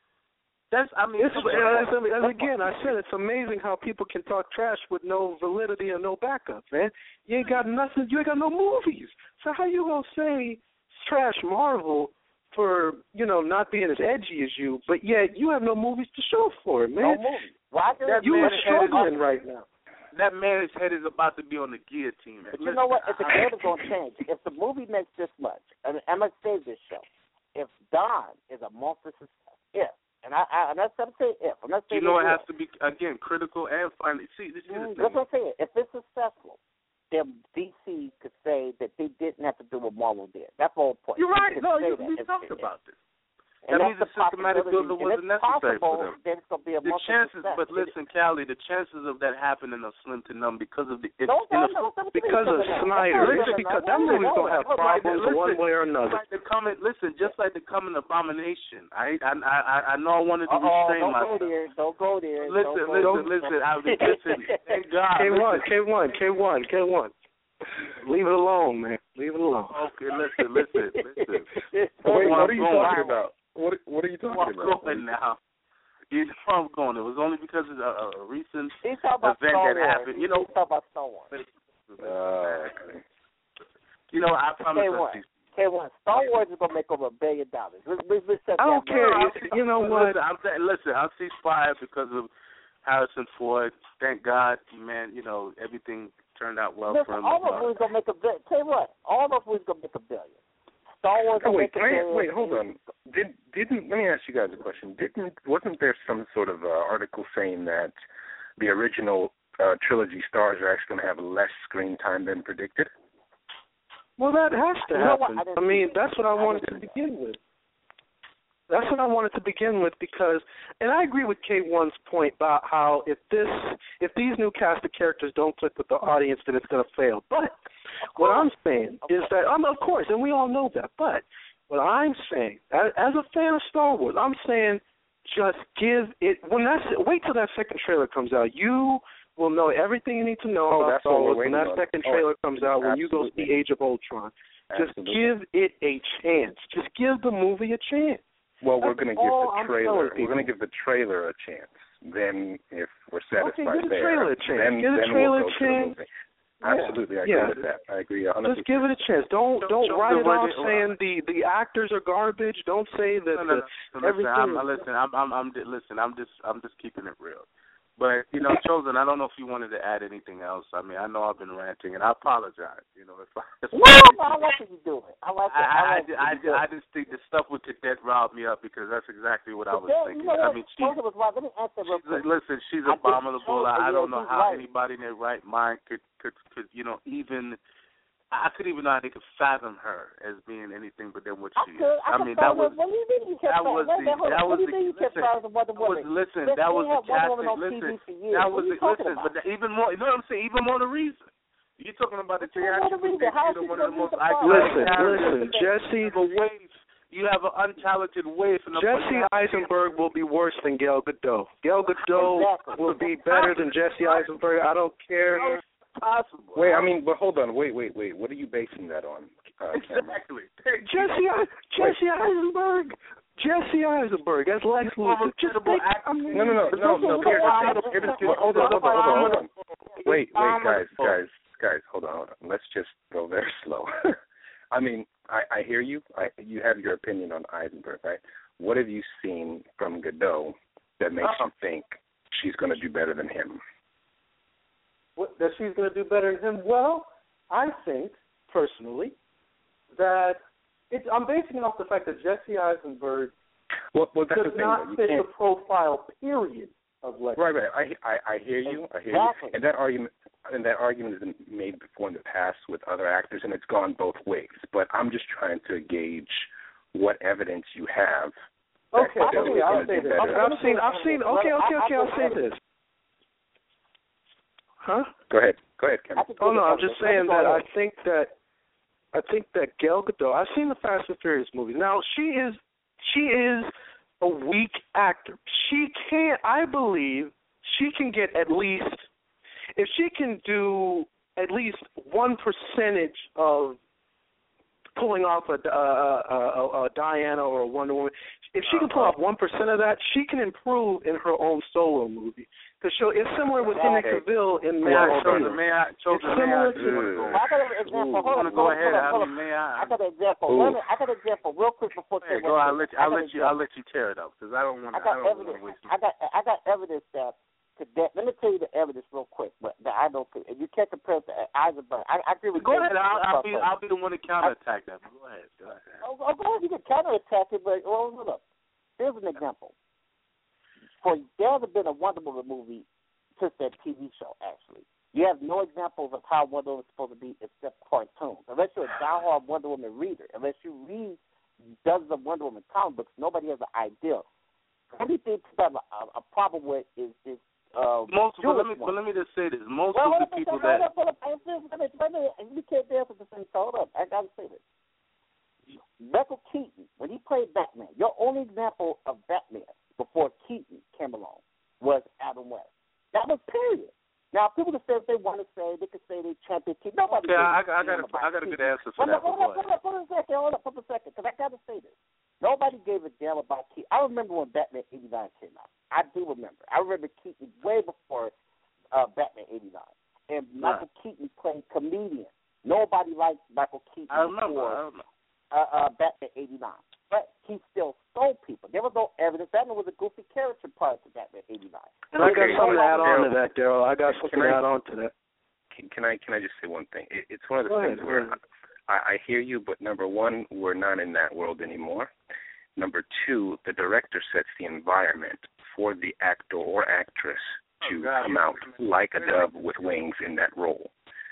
That's I mean, It's, come on. as, as again, I said it's amazing how people can talk trash with no validity and no backup, man. You ain't got nothing. You ain't got no movies. So how you gonna say trash Marvel for you know not being as edgy as you, but yet you have no movies to show for it, no man? movie. Why did That You man are has- struggling right now. That man's head is about to be on the guillotine. But you know what? If the game is going to change, if the movie makes this much, and I'm going to save this show, if Don is a monster success, if, and I, I and that's what I'm saying if, I'm not saying You know, it will. has to be again critical and finally. See, this is the Mm, thing. that's what I'm saying. If it's successful, then D C could say that they didn't have to do what Marvel did. That's the whole point. You're They right. could No, say you, that. we If- talked if- about this. And that means the the systematic builder and wasn't it's necessary possible, for them. Then it's gonna be a the chances, success. but listen, Callie, the chances of that happening are slim to none because of the it's no, in no, a, no, because of Snyder. It's because that movie's gonna have problems listen, one way or another. Like the coming, listen, just like the coming abomination. I I I I know I wanted to Uh-oh, restrain don't myself. Go there, don't go there. Listen, don't listen, go listen, I, listen. Thank God. K one, listen. K one, K one, K one. Leave it alone, man. Leave it alone. Okay, listen, listen, listen. Wait, what are you talking about? What What are you talking well, about? I'm going now. You know where I'm going. It was only because of a, a recent He's talking about event Star that Wars. happened. You know, He's talking about Star Wars. Uh, you know, I promise. K one, K one. Star Wars is gonna make over a billion dollars. Let's, let's, let's set I don't that care. up. You, you know what? Listen, I'm saying, listen, I'm ceasefire because of Harrison Ford. Thank God, man. You know, everything turned out well Listen, for him. all of them is gonna make a billion. Tell you what, all of them is gonna make a billion. Star Wars. Oh, wait, make a billion. wait, hold on. Did didn't let me ask you guys a question. Didn't wasn't there some sort of uh, article saying that the original uh, trilogy stars are actually going to have less screen time than predicted? Well, that has to You know happen. what? I I mean, that's what I I wanted to begin with. That's what I wanted to begin with because, and I agree with K one's point about how if this, if these new cast of characters don't click with the audience, then it's going to fail. But what I'm saying is that, um, of course, and we all know that. But what I'm saying, as, as a fan of Star Wars, I'm saying just give it. When that's wait till that second trailer comes out. You will know everything you need to know Oh, about that's Star what we're Wars when that waiting on. second Oh, trailer comes out. When you go absolutely. see Age of Ultron, just Absolutely. give it a chance. Just give the movie a chance. Well, we're going to give all the I'm trailer. telling We're going to give the trailer a chance. Then, if we're satisfied Okay, give the there, trailer a chance. then, Give the then trailer we'll a go to the chance. movie. Absolutely, I Yeah. agree with that. I agree a hundred Just percent. give it a chance. Don't Don't- don't don't write it off divert it. saying the the actors are garbage. Don't say that No, no, no. the, So listen, everything. I'm, is- listen, I'm, I'm, I'm, listen, I'm just, I'm just keeping it real. But you know, Chosen, I don't know if you wanted to add anything else. I mean, I know I've been ranting, and I apologize. You know, if I, if No, no, I like what you're doing. I like it. I, I, I, like I, what I, you're I doing. just think the stuff with Cadet riled me up because that's exactly what I was But then, thinking. You know I what? mean, she, Chosen was right. Let me answer real she's, quick. listen, she's I think abominable. Chosen- I, I don't yeah, know he's how right. anybody in their right mind could, could, could, you know, even. I couldn't even know how they could fathom her as being anything but than what I she could. is. I, I could mean, fathom that was What do you mean you kept that was fathom- the Wait, hold that on. was What do you the mean you kept listen, fathom Wonder that was Woman? listen Listen, that they was the had Wonder Woman casting. on Listen, T V for years. that What was are you the talking listen, about? but the, even more. You know what I'm saying? Even more the reason. You're talking about the What's wrong with the theatrical reason? How is debut she of one of the gonna most be the iconic Listen, characters. listen, Jesse. You have a waif. You have an untalented waif. And a Jesse Eisenberg will be worse than Gal Gadot. Gal Gadot Exactly. will be better than Jesse Eisenberg. I don't care. Possible. Wait, I mean, but hold on. Wait, wait, wait. What are you basing that on? Uh, Cameron? Exactly. Jesse Jesse Eisenberg. Jesse Eisenberg. That's Lex Luthor. Just think, I mean, No, no, no, no, no. Here, here, here, here, hold on, hold on, hold on, hold on. Wait, wait, guys, guys, guys, hold on, hold on. Let's just go very slow. I mean, I, I hear you. I, you have your opinion on Eisenberg, right? What have you seen from Godot that makes you think she's going to do better than him? What, that she's going to do better than him? Well, I think, personally, that it's, I'm basing it off the fact that Jesse Eisenberg Well, well that's does the thing. not though. You fit can't, the profile, period, of Lex. right, right. I, I, I hear you. I hear Exactly. you. And that argument, and that argument has been made before in the past with other actors, and it's gone both ways. But I'm just trying to gauge what evidence you have. that Okay, Godot okay, is I'll gonna say do this. better. I've seen, I've seen. Okay, okay, okay, I'll say this. Huh? Go ahead. Go ahead, I Cameron. could Oh give no, you I'm just evidence. saying Go that I ahead. think that I think that Gal Gadot. I've seen the Fast and Furious movies. Now she is she is a weak actor. She can't. I believe she can get at least if she can do at least one percentage of pulling off a, a, a, a Diana or a Wonder Woman. If she can pull off one percent of that, she can improve in her own solo movie. Because it's similar with Henry Okay. Cavill in May I, Man of Chosen, Steel. may I, Chosen, may I, similar do to- you wanna go? I got an example. Hold on, wanna hold go on, ahead. hold on, I hold mean, on. may I? I got an example. Ooh. Wait a minute, I got an example real quick before. Hey, K go. one I'll let you. I I'll got let an you. I'll example. let you tear it up because I don't want I to. I got don't want evidence. to waste. I got I got evidence that Cadet. Let me tell you the evidence real quick. But that I know if you can't compare it to Eisenberg, I, I agree with Go you. ahead. I'll, I'll be. I'll be the one to counterattack that. Go ahead. Go ahead. Oh, oh, go ahead. You can counterattack it, but well, hold up. Here's an example. For there hasn't been a Wonder Woman movie since that T V show. Actually, you have no examples of how Wonder Woman is supposed to be except cartoons. Unless you're a diehard Wonder Woman reader, unless you read does the Wonder Woman comic books. Nobody has an idea. The only thing people have a, a problem with is is uh, most. But let me one. but let me just say this: most well, of the up, people hold that up, hold up, hold up, you can't dance at the same time. Hold up, I gotta say this. Michael Keaton, when he played Batman, your only example of Batman before Keaton came along was Adam West. That was period. Now, people can say if they want to say, they can say they championed Keaton. Nobody. Okay, I, I, I got a, I got a good answer for well, that. Hold up, hold up, hold up a second, hold up, hold up a second, because I got to say this. Nobody gave a damn about Keaton. I remember when Batman eighty-nine came out. I do remember. I remember Keaton way before uh, Batman eighty-nine. And Michael right. Keaton played comedian. Nobody liked Michael Keaton I remember, before I remember. Uh, uh, Batman eighty-nine. But he still stole people. There was no evidence. Batman was a goofy character prior to Batman eighty-nine. I got something to add on to that, Daryl. I got something to add on to that. Can, can I can I just say one thing? It, it's one of the Go things ahead, where I, I hear you, but number one, we're not in that world anymore. Number two, the director sets the environment for the actor or actress to oh, come out like a dove with wings in that role.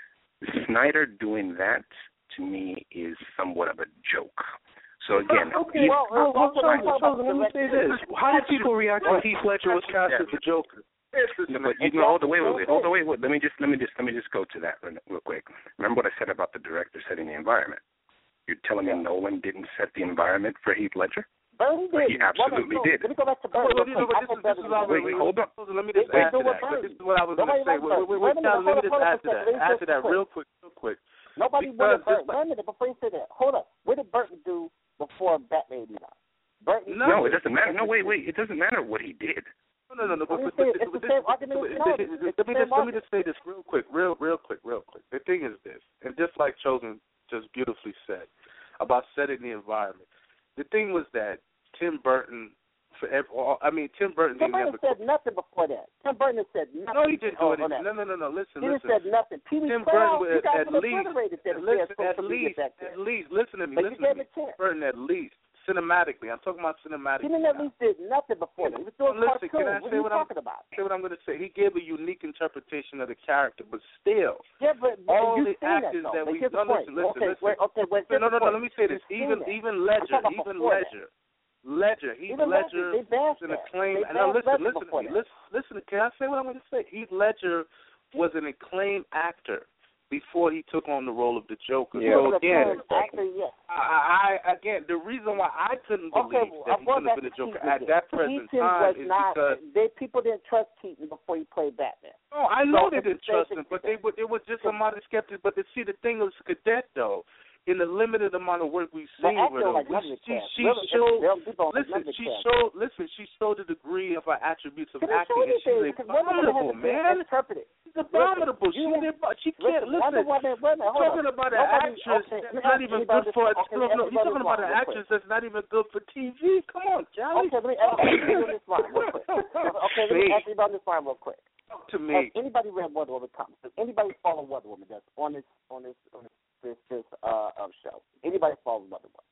Snyder doing that, to me, is somewhat of a joke. So again, okay, well, well, well, so, so, so, let me say this: how did people react when Heath Ledger was cast as the Joker? No, but you know, hold the wait, wait, wait, hold the wait, wait. Let me just, let me just, let me just go to that real quick. Remember what I said about the director setting the environment? You're telling me Nolan didn't set the environment for Heath Ledger? Bernie did. He absolutely well, no, did. Let me go back to Bernie. Well, well, this, this, this is all wait, wait, hold on. Let me just add to that. This is what I was going to say. Wait, wait, wait, let me just add to that. Add to that real quick, real quick. Nobody wanted Burton. Wait a minute, before you say that, hold up. What did Burton do before Batman eighty-nine? Burton. No, it doesn't matter. No, wait, wait. It doesn't matter what he did. No, no, no. no but, but, it's the same argument. Let me just let me just say this real quick, real, real quick, real quick. The thing is this, and just like Chosen just beautifully said about setting the environment, the thing was that Tim Burton. For every, I mean, Tim Burton Tim didn't Burton said nothing before that. Tim Burton said nothing. No, he didn't do oh, anything. No, no, no, no. Listen, he listen. He said nothing. P D Tim Burton, Burton, at, at least, that listen, at least, at least, listen to me, but listen to me. Tim Burton, at least, cinematically. I'm talking about cinematically. He didn't at least did nothing before that. He was doing listen, cartoons. Can I what say are you what talking I'm, about? Say what I'm going to say. He gave a unique interpretation of the character, but still, yeah, but, but all the actors that, that we no, listen, listen, okay, listen. Wait, okay, wait, no, no, no, point. Let me say this. You've even even Ledger, even Ledger. That. Ledger, Heath Even Ledger is an acclaimed. Now listen, listen to me. Listen, listen. Can I say what I'm going to say? Heath Ledger was an acclaimed actor before he took on the role of the Joker. Yeah. So again, actor, yes. I, I again the reason why I couldn't believe okay, well, that he couldn't have been the Joker at that present Keaton time was is not, because they, people didn't trust Keaton before he played Batman. No, I know so they didn't trust him, but they it was just a lot of skeptics. But to see the thing was Cadet though. In the limited amount of work we've seen with her, like we, she, she really, showed. Listen, she showed. Listen, she showed the degree of her attributes of acting, and she's abominable, man. She's abominable. She did. She can't listen. Talking about an actress that's not even good for. No, you're talking about an actress that's not even good for T V. Come on, Charlie. Okay, let me ask you this line real quick. Okay, let me ask you about this line real quick. To me, has anybody read Wonder Woman comics? Does anybody follow Wonder Woman that's on this on this on this this, this uh, um, show? Anybody follow Wonder Woman?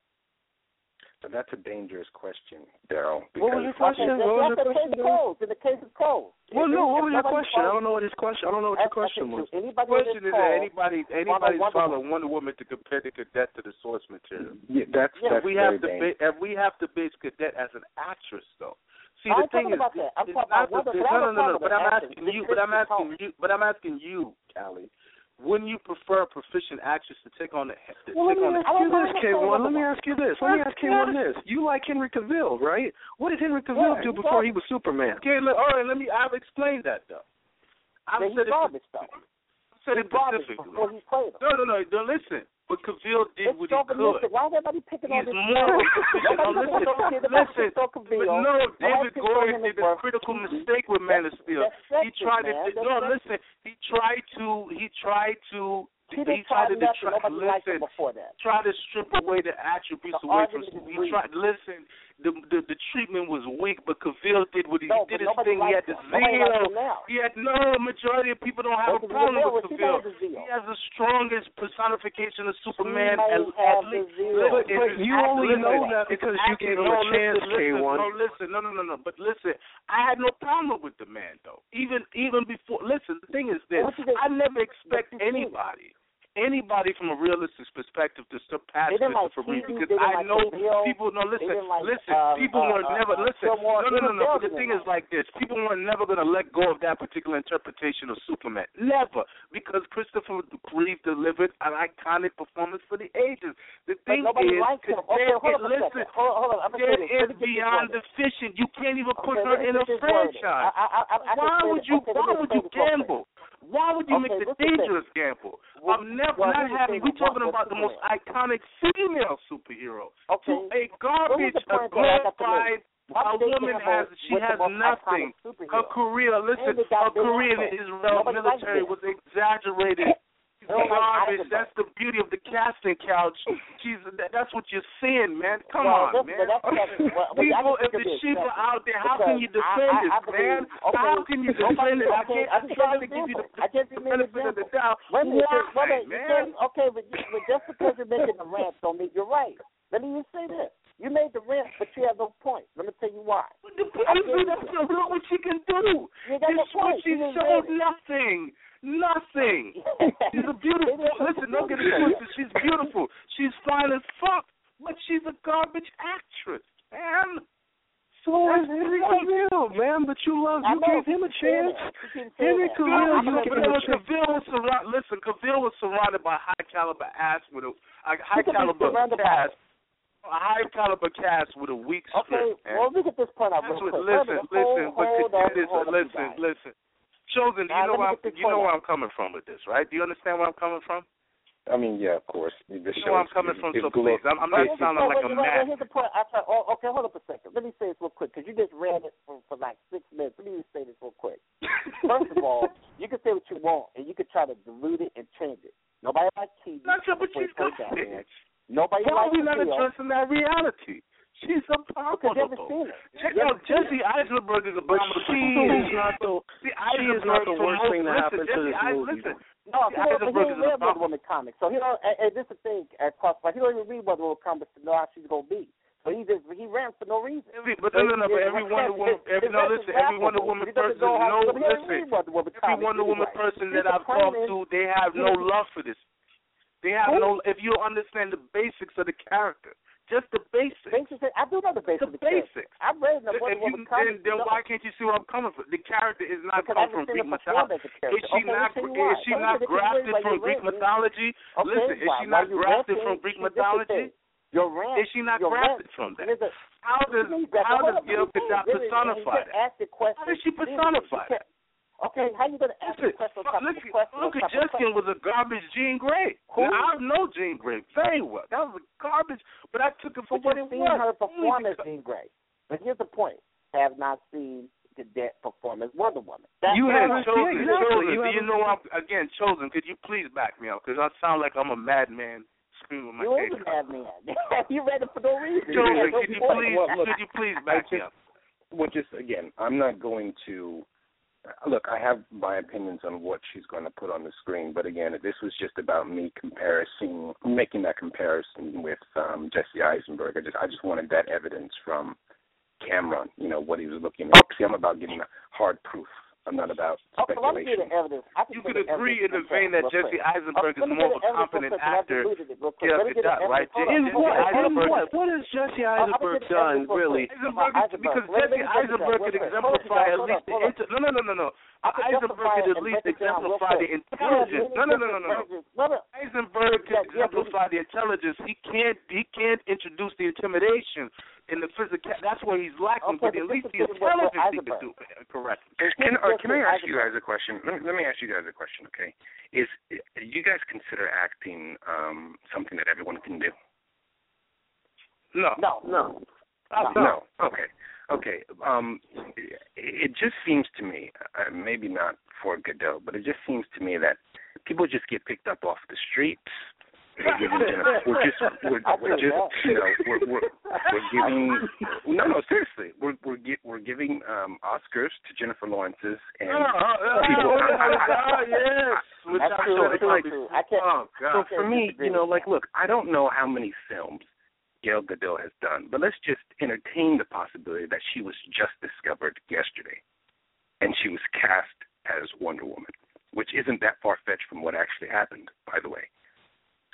So that's a dangerous question, Daryl. What was your question? Okay, what was your question? The case is closed. The case is closed. Well, no. What was your question? I don't know what his question. I don't know what your question was. The question is that anybody anybody follow Wonder Woman to compare the Cadet to the source material? Yeah, that's yeah, that's we very have to dangerous. ba- we have to base Cadet as an actress, though. See, I'm the thing is, about that. I'm it's talking not about the, Wonder, no, no, no, no. But I'm acting. asking you. But I'm asking you. But I'm asking you, Callie. Wouldn't you prefer a proficient actress to take on the? To well, take let me on ask the, you this, K one. Let me ask you this. Let me ask K one this. You like Henry Cavill, right? What did Henry Cavill yeah, do before he was Superman? Okay, look, all right. Let me. I've explained that though. I've said it. Garbage, though. I said it specifically. Before he played him. No, no, no. Don't listen. But Cavill did it's what he could. Why is everybody picking He's on this? more proficient. No, listen, listen. But no, David Goyer did a critical mistake with Man of Steel. He tried to. No, listen. He tried to. He tried to. He, he tried to try, listen. Before that. Try to strip away the attributes the away from. He tried. Listen. The, the the treatment was weak, but Cavill did what he, no, he did his thing. He had the zeal. He had no majority of people don't have a problem with Cavill. He has the strongest personification of Superman. At, at least, but, but you only know that because you gave him a chance, K one. No, listen, no, no, no, no. But listen, I had no problem with the man though. Even even before. Listen, the thing is this: I never expect anybody. anybody from a realistic perspective to surpass Christopher like Reeve, because I like know Hill, people. No, listen, like, listen. Um, people uh, were uh, never uh, listen. Fillmore, no, no, no, no. But the thing like. is like this: people were never going to let go of that particular interpretation of Superman. Never, because Christopher Reeve delivered an iconic performance for the ages. The thing but nobody is, likes him. Okay, hold on listen, hold on, hold on. I'm it is beyond deficient. You can't even put okay, her in a franchise. I, I, I, I why would you? Okay, why would you gamble? Why would you okay, make the dangerous the gamble well, of never well, not having? We're talking about the most thing. iconic female superhero okay. to a garbage, a glorified. A woman has she has nothing. Her career, listen, her career in the Israel military was exaggerated. Garbage. That's the beauty of the casting couch. She's that's what you're seeing, man. Come well, on, this, man. That's, well, People, if the sheep are out there, how can you defend I, I, it, I believe, man? Okay, how can you defend it? I can't. I'm trying to give you the benefit of the doubt. Why, man? Okay, but, but just because you're making the rant, don't mean you're right. Let me just say this. You made the rant, but you have no point. Let me tell you why. But the point is, that's not what she can do. You got no point. She showed nothing. Nothing. She's a beautiful. Listen, don't get it twisted. She's beautiful. She's fine as fuck, but she's a garbage actress, man. So is Henry Cavill, man. But you love. You gave him a chance. Henry Cavill. You gave him a chance. Cavill was surrounded. Listen, Cavill was surrounded by high caliber ass with a, a high caliber cast. A high caliber cast with a weak script. Okay, well, look at this point out real quick. Listen, listen, but listen, listen, listen. Chosen, do you know where I'm, you know where I'm coming from with this, right? Do you understand where I'm coming from? I mean, yeah, of course. The you know where I'm coming from, so please. I'm, I'm not sounding like a man. Here's the point. I thought, oh, okay, hold up a second. Let me say this real quick, because you just ran it for, for like six minutes. Let me just say this real quick. First of all, you can say what you want, and you can try to dilute it and change it. Nobody likes T V. That's what she's doing. Nobody Why likes are we not T V. addressing that reality? She's a abominable. Check out Jesse Eisenberg is abominable. She is not the. She is not the worst thing that happened to this movie. Listen, no, he don't, he don't read Wonder abominable. Woman comics, so he don't. And, and this is the thing at Crossfire. He don't even read Wonder Woman comics to know how she's gonna be. So he just he ran for no reason. Every, but no, no, no. But every Wonder Woman, every no, listen. Every Wonder Woman person, no, listen. Every Wonder Woman person that I've talked to, they have no love for this. They have no. If you understand the basics of the character. Just the basics. basics. I do know the basics. The basics. I've read the Wonder Woman comics. Then, then why can't you see where I'm coming from? The character is not because come from Greek mythology. Is she okay, not? Is she not grafted from Greek mythology? Okay, Listen, is she not grafted from Greek mythology? Your rant. Is she not grafted from that? How does how does Gail Gadot personify that? How does she personify that? Okay, how you gonna ask the question? Look, look at Justin was a garbage Jean Grey. Who? I know Jean Grey very well. That was a garbage, but I took it for what it was. Seen her perform as Jean Grey. But here's the point: have not seen Cadet perform as Wonder Woman. That's you have chosen. Exactly. chosen. You, you know, I'm again chosen. Could you please back me up? Because I sound like I'm a madman. Screaming with my you ain't a madman. You read it for no reason. Chosen. No could you please? Well, look, could you please back just, me up? Well, just again, I'm not going to. Look, I have my opinions on what she's going to put on the screen, but again, this was just about me comparing, making that comparison with um, Jesse Eisenberg. I just, I just wanted that evidence from Cameron, you know, what he was looking at. See, I'm about getting a hard proof. I'm not about okay, well, speculation. Evidence. I you could agree in the vein that Jesse Eisenberg is more of a competent actor. Yeah, Gadot, right? What, what has Jesse Eisenberg done, really? Eisenberg, because Jesse Eisenberg could exemplify at least the inter- no, no, no, no, no. Eisenberg could at least exemplify the intelligence. No, no, no, no, no. Eisenberg could exemplify the intelligence. He can't, he can't introduce the intimidation in the physical. That's where he's lacking, but at least the intelligence he could do. Correct. Can, or can I ask you guys a question? Let me, let me ask you guys a question, okay? Is you guys consider acting um, something that everyone can do? No. No. No. No. no. Okay. Okay. Um, it just seems to me, uh, maybe not for Godot, but it just seems to me that people just get picked up off the streets. We're, giving, we're just, we're, we're just, you know, we're, we're, we're giving. No, no, seriously, we're we're, we're giving um, Oscars to Jennifer Lawrence's and oh, oh, people. Oh, oh, yes. That's true. That's like, true. I can't. Oh, God. So for me, you know, like, look, I don't know how many films Gal Gadot has done, but let's just entertain the possibility that she was just discovered yesterday, and she was cast as Wonder Woman, which isn't that far fetched from what actually happened, by the way.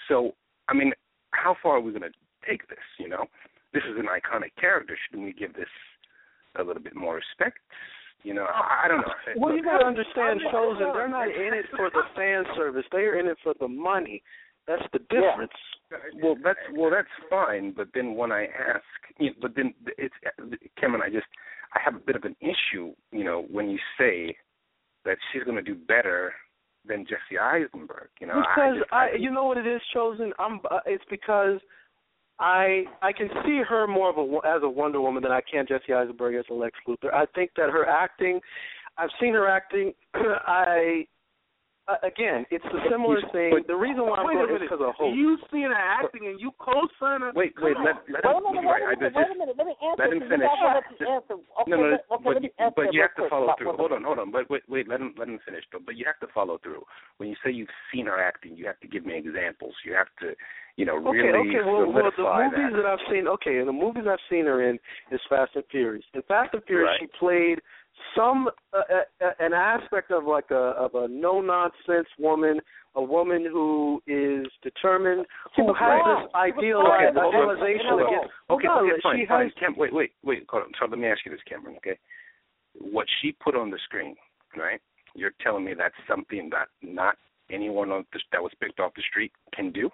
So, I mean, how far are we going to take this, you know? This is an iconic character. Shouldn't we give this a little bit more respect? You know, I, I don't know. Well, you got to understand, Chosen, they're not in it for the fan service. They're in it for the money. That's the difference. Yeah. Well, that's well, that's fine. But then when I ask, you know, but then it's Cameron. I just I have a bit of an issue, you know, when you say that she's going to do better than Jesse Eisenberg. You know, because I, just, I, I you know what it is, Chosen. I'm. Uh, it's because I I can see her more of a as a Wonder Woman than I can Jesse Eisenberg as a Lex Luthor. I think that her acting, I've seen her acting. I. Uh, again, it's a similar thing. The reason why I'm going is because of hope. You seen her acting and you co-sign her. Wait, wait, let, let him. Wait a minute, right, wait a minute, just, wait a minute. Let me answer. let him finish. Let you answer. Okay, no, no, let, okay, but, let me answer but you have to quick. follow About through. what Hold on, hold on. But wait, wait, let him let him finish though. But you have to follow through. When you say you've seen her acting, you have to give me examples. You have to, you know, okay, really okay. Well, well, the movies that. that I've seen. Okay, and the movies I've seen her in is Fast and Furious. In Fast and Furious, right. she played some uh, uh, an aspect of like a of a no nonsense woman. A woman who is determined, who has this ideal okay, idealization against. Okay, on, okay, fine, she fine. has, Cam, wait, wait, wait. Hold on. So let me ask you this, Cameron. Okay, what she put on the screen, right? You're telling me that's something that not anyone on this, that was picked off the street can do?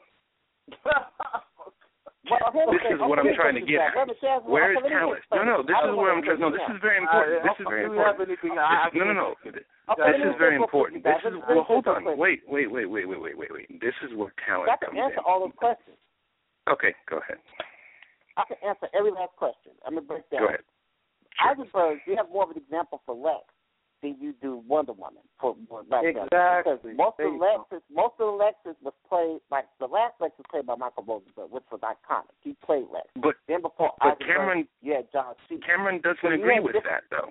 Well, this is what I'm trying to get at. Where is talent? No, no, this is where I'm trying. No, this is very important. This is very important. No, no, no. This is very important. This is well. Hold on. Wait, wait, wait, wait, wait, wait, wait, wait. This is where talent I can comes answer in. all those questions. Okay, go ahead. I can answer every last question. I'm gonna break down. Go ahead. Eisenberg, you have more of an example for Lex than you do Wonder Woman. For, for back exactly. Because most of the Lexus, most of the Lexus was played like the last Lex was played by Michael Rosenberg, which was iconic. He played Lex. But then before but Eisenberg, Cameron, yeah, John C. Cameron doesn't but agree yeah, with that though.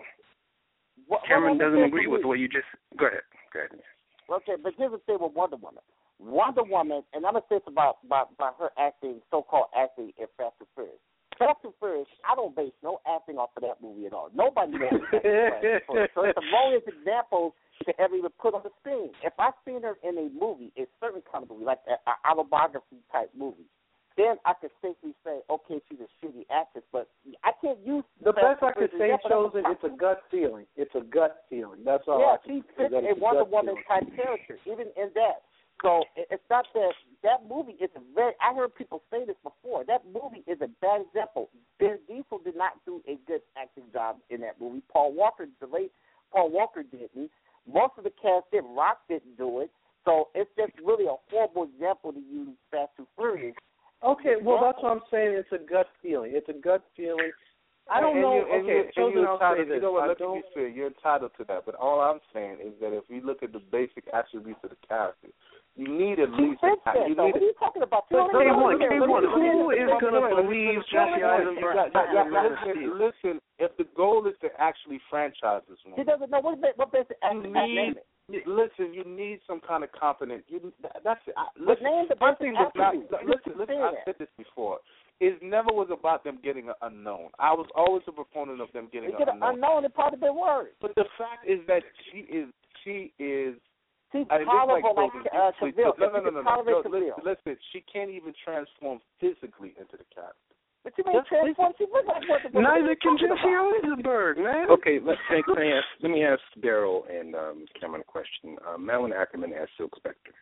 What, Cameron what doesn't agree with what you just. Go ahead. Go ahead. Okay, but here's the thing with Wonder Woman. Wonder Woman, and I'm gonna say this about about, about her acting, so-called acting in Fast and Furious. Fast and Furious, I don't base no acting off of that movie at all. Nobody knows that. So it's the wrongest example to ever even put on the screen. If I've seen her in a movie, a certain kind of movie, like an autobiography type movie, then I could safely say, okay, she's a shitty actress, but I can't use the best I could say, Chosen, it's a gut feeling. It's a gut feeling. That's all. Yeah, I she fits a Wonder Woman type character, even in that. So it's not that that movie is a very. I heard people say this before. That movie is a bad example. Ben Diesel did not do a good acting job in that movie. Paul Walker, the late Paul Walker, didn't. Most of the cast did. Rock didn't do it. So it's just really a horrible example to use Fast and Furious. Okay, well that's what I'm saying. It's a gut feeling. It's a gut feeling. I don't and know. You, and okay, you, Chosen, and I'll say this. You know what? I Let me be fair. You're entitled to that. But all I'm saying is that if we look at the basic attributes of the character, you need at She least. fits A, that, you though. need what are you talking about? But K one, K one, who is going to believe Jesse Eisenberg? Listen, listen. If the goal is to actually franchise this one, he doesn't know what what basic acting. You need, listen, you need some kind of competent. You, that's it. I, but listen, name the one basic thing was not. attributes. Listen, listen. I've said this before. It never was about them getting an unknown. I was always a proponent of them getting they get an unknown. unknown. It's part of their word. But the fact is that she is. She is. She's I mean, tolerable like, like uh, Cavill. No, no, no, no, no. no. Listen, listen, she can't even transform physically into the character. But you mean transform? She looks like what? what Neither can Jesse Eisenberg, man. Okay, let's take. Let me ask. Let me ask Daryl and um, Cameron a question. Uh, Malin Ackerman as Silk Spectre.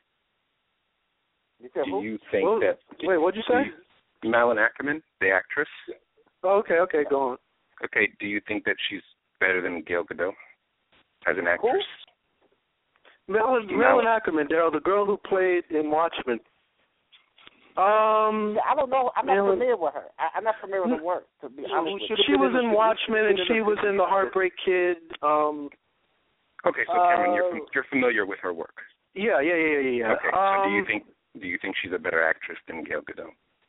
You do you think well, that? Wait, what'd you say? You, Malin Ackerman, the actress. Oh, okay, okay, go on. Okay, do you think that she's better than Gal Gadot as an actress? Malin, Malin Ackerman, Daryl, the girl who played in Watchmen. Um, I don't know. I'm not Malin, familiar with her. I, I'm not familiar with her work. To be honest, with she was in Watchmen and she was in The Heartbreak Kid. Um, okay, so Cameron, uh, you're you're familiar with her work. Yeah, yeah, yeah, yeah, yeah. Okay, um, so do you think do you think she's a better actress than Gal Gadot?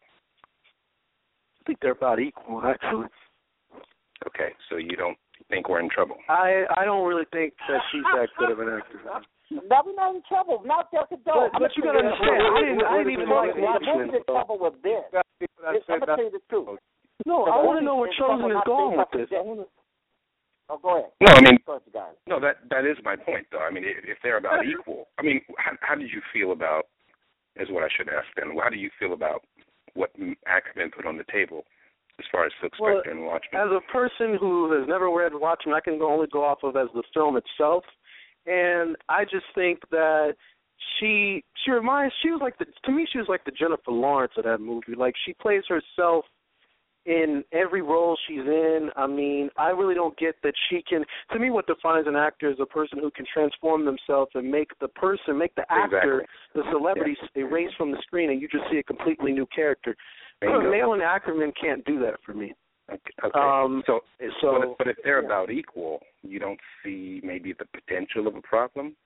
I think they're about equal, actually. Okay, so you don't think we're in trouble? I I don't really think that she's that good of an actress. No, we're not in trouble. Not Gal Gadot. But, but you gotta understand, I didn't, I didn't even like Watchmen. I'm in trouble with Ben. I'm gonna tell you the truth. No, I want to know where Chosen is going with this. Oh, go ahead. No, I mean, go ahead, no, that that is my point, though. I mean, if, if they're about equal, I mean, how, how did you feel about is what I should ask then. How do you feel about what Ackerman put on the table as far as Silk well, Spectre and Watchmen? As a person who has never read Watchmen, I can only go off of as the film itself, and I just think that she she reminds she was like the to me she was like the Jennifer Lawrence of that movie. Like, she plays herself in every role she's in. I mean, I really don't get that she can. To me, what defines an actor is a person who can transform themselves and make the person, make the actor, exactly. the celebrity, yeah. erase from the screen, and you just see a completely new character. Bingo. Malin Ackerman can't do that for me. Okay. okay. Um, so, so, but, if, but if they're yeah. about equal, you don't see maybe the potential of a problem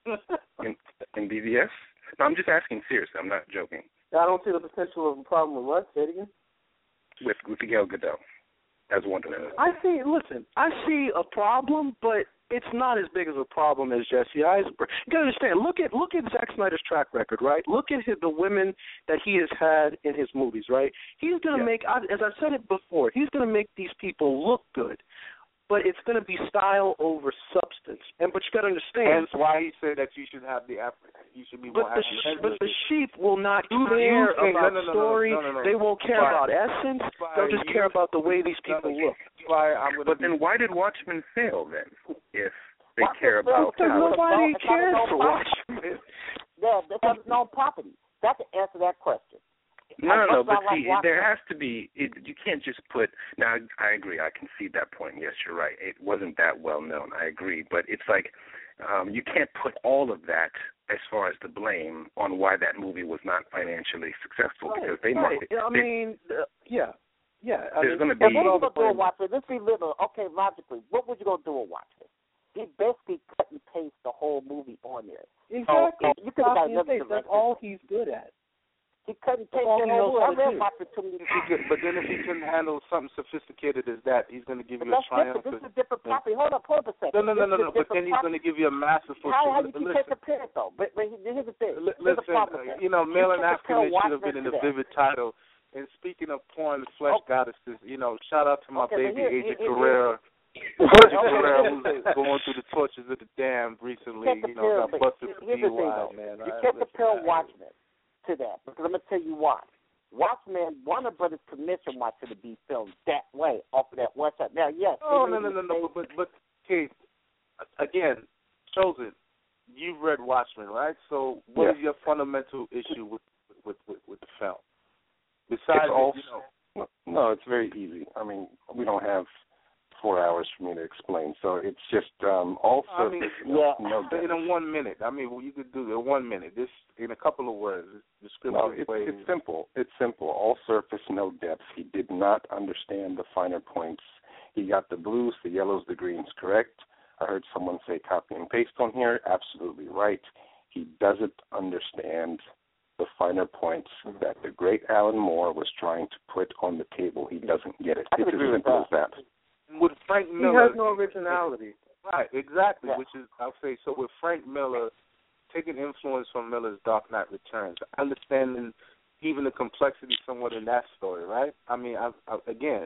in, in B V S? No, I'm just asking seriously. I'm not joking. I don't see the potential of a problem with what? Say it again. With, with Gal Gadot as Wonder Woman. I see. Listen, I see a problem, but it's not as big as a problem as Jesse Eisenberg. You gotta understand. Look at look at Zack Snyder's track record, right? Look at his, the women that he has had in his movies, right? He's gonna yeah. make, as I've said it before, he's gonna make these people look good, but it's gonna be style over substance. And but you gotta understand. That's why he said that you should have the African. You should be more but the African. but the sheep will not Do care think, about no, no, no, story. No, no, no, no. They won't care why, about essence. They'll just you, care about the way these people look. Why I'm gonna but be, then why did Watchmen fail then? If they Watchmen care about because how nobody it's cares no for Watchmen. Yeah, because it's no property. That can answer that question. No, no, no, but like see, Watchmen. there has to be, it, you can't just put, now, I agree, I concede that point. Yes, you're right. It wasn't that well known. I agree. But it's like, um, you can't put all of that as far as the blame on why that movie was not financially successful, Right, because they right. marketed I they, mean, uh, yeah, yeah. I There's mean, gonna be- And what are you going to do with Watchmen? Let's be little. Okay, logically, what was you going to do with Watchmen? He basically cut and paste the whole movie on there. exactly. Oh, you could have got Copy and another paste. That's director. all he's good at. He cut and paste all the he whole knows movie. I how to read do. Watchmen too many He could, but then if he couldn't handle something sophisticated as that, he's going to give But you a that's different. triumphant. This is a different property. Hold up, hold up a second. No, no, no, This no, no. is a But then different he's going to give you a masterful. How, how you listen, can't compare it though? But, but here's the thing. Li- Here's the listen, problem with uh, that. you know, Malin can't compare Ackerman should have been in Watchmen the to that. vivid title. And speaking of porn flesh Okay. goddesses, you know, shout out to my Okay, but baby here- Agent here- Carrera. Okay, Agent Carrera, listen. who's going through the tortures of the damned recently. You can't You know, got compare, busted but for here's D the thing, U I, though. man. You I- can't listen, compare I- Watchmen to that because I'm gonna tell you why. Watchmen, Warner Brothers permission Watchmen to be filmed that way off of that one side. Now, yes. Oh they no made no no no! mistakes. But but, but Keith, again, Chosen, you've read Watchmen, right? So what Yes. is your fundamental issue with with with, with the film? Besides, It's all, you know, no, it's very easy. I mean, we don't have four hours for me to explain, so it's just um, all I mean, surface, yeah. no, no depth. in a one minute. I mean, well, you could do it in one minute. This in a couple of words. Descriptive No, it's, ways. it's simple. It's simple. All surface, no depth. He did not understand the finer points. He got the blues, the yellows, the greens correct. I heard someone say copy and paste on here. Absolutely right. He doesn't understand the finer points that the great Alan Moore was trying to put on the table. He doesn't get it. I It's can as agree with simple as that. With Frank He Miller, has no originality. right? Exactly. Yeah. Which is, I'll say, so with Frank Miller, taking influence from Miller's Dark Knight Returns, understanding even the complexity somewhat in that story, right? I mean, I, I, again,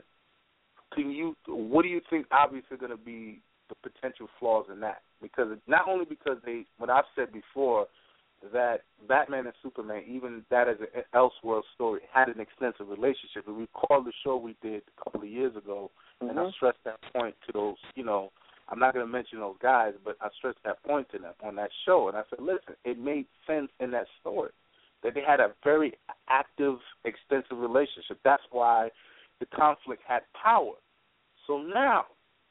can you? What do you think? Obviously, going to be the potential flaws in that? Because not only because they, what I've said before, that Batman and Superman, even that as an Elseworld story, had an extensive relationship. And recall the show we did a couple of years ago, mm-hmm. and I stressed that point to those, you know, I'm not going to mention those guys, but I stressed that point to them on that show. And I said, listen, it made sense in that story that they had a very active, extensive relationship. That's why the conflict had power. So now,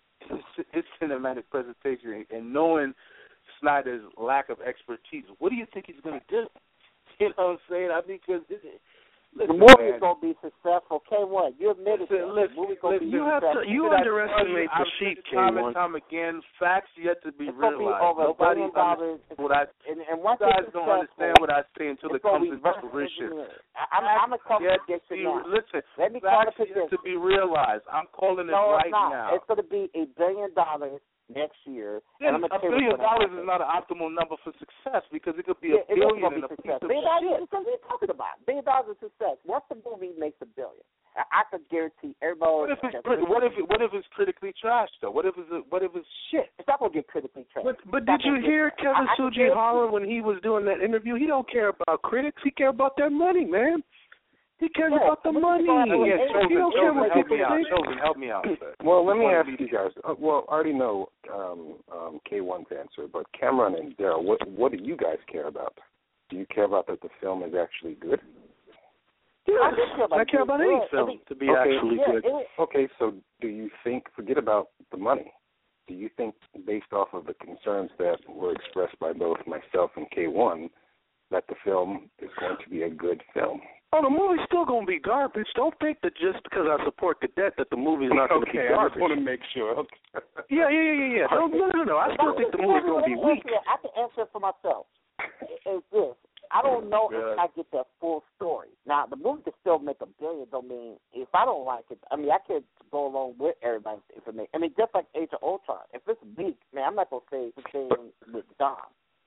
his cinematic presentation and knowing Snyder's lack of expertise, what do you think he's going to do? You know what I'm saying? I mean, because this is, listen, the movie man. is going to be successful. K one, you admitted that. Listen, The movie's going to be listen, You have to. successful. You Did I underestimate tell you, the I've sheep, said it K time and one. time again, facts yet to be It's going to be realized. over a Nobody billion dollars. understands what I. And, and once You guys it's don't successful, understand what I say until it it's going comes to be into versus fruition. engineering. I- I'm, I'm a call Yet prediction be- now. Listen, Let me call a facts yet prediction. to be realized. I'm calling it No, right it's not. now. It's going to be a billion dollars next year. Yeah, and I'm a gonna tell you billion what's dollars gonna is not an optimal number for success because it could be Yeah, a it is billion going and to a be piece success. of Billion dollars, shit. because we're talking about billion dollars is success. Once the movie makes a billion, I could guarantee everybody. What if it's what if it, what if it's critically trash though? What if it's what if it's shit? It's not gonna get critically trash. But but did you hear Kevin Sujihara when he was doing that interview? He don't care about critics. He care about their money, man. He cares yeah, about the money. Yeah, Chosen, he don't care what help people me out. think. Chosen, help me out. Sir. Well, let me ask you guys. Uh, well, I already know um, um, K one's answer, but Cameron and Daryl, what what do you guys care about? Do you care about that the film is actually good? Yes, I, care about, I care about any film I mean, to be okay, actually yeah, good. It, okay, so do you think? Forget about the money. Do you think, based off of the concerns that were expressed by both myself and K one, that the film is going to be a good film? Oh, the movie's still going to be garbage. Don't think that just because I support Cadet that the movie's not going to okay, be garbage. I just want to make sure. Okay. Yeah, yeah, yeah, yeah. yeah. No, no, no, no. I still think the movie's going to be weak. I can answer it for myself. It's this. I don't know yeah. if I get that full story. Now, the movie can still make a billion. Don't mean if I don't like it. I mean, I could go along with everybody's information. I mean, just like Age of Ultron. If it's weak, man, I'm not gonna say the same with Don.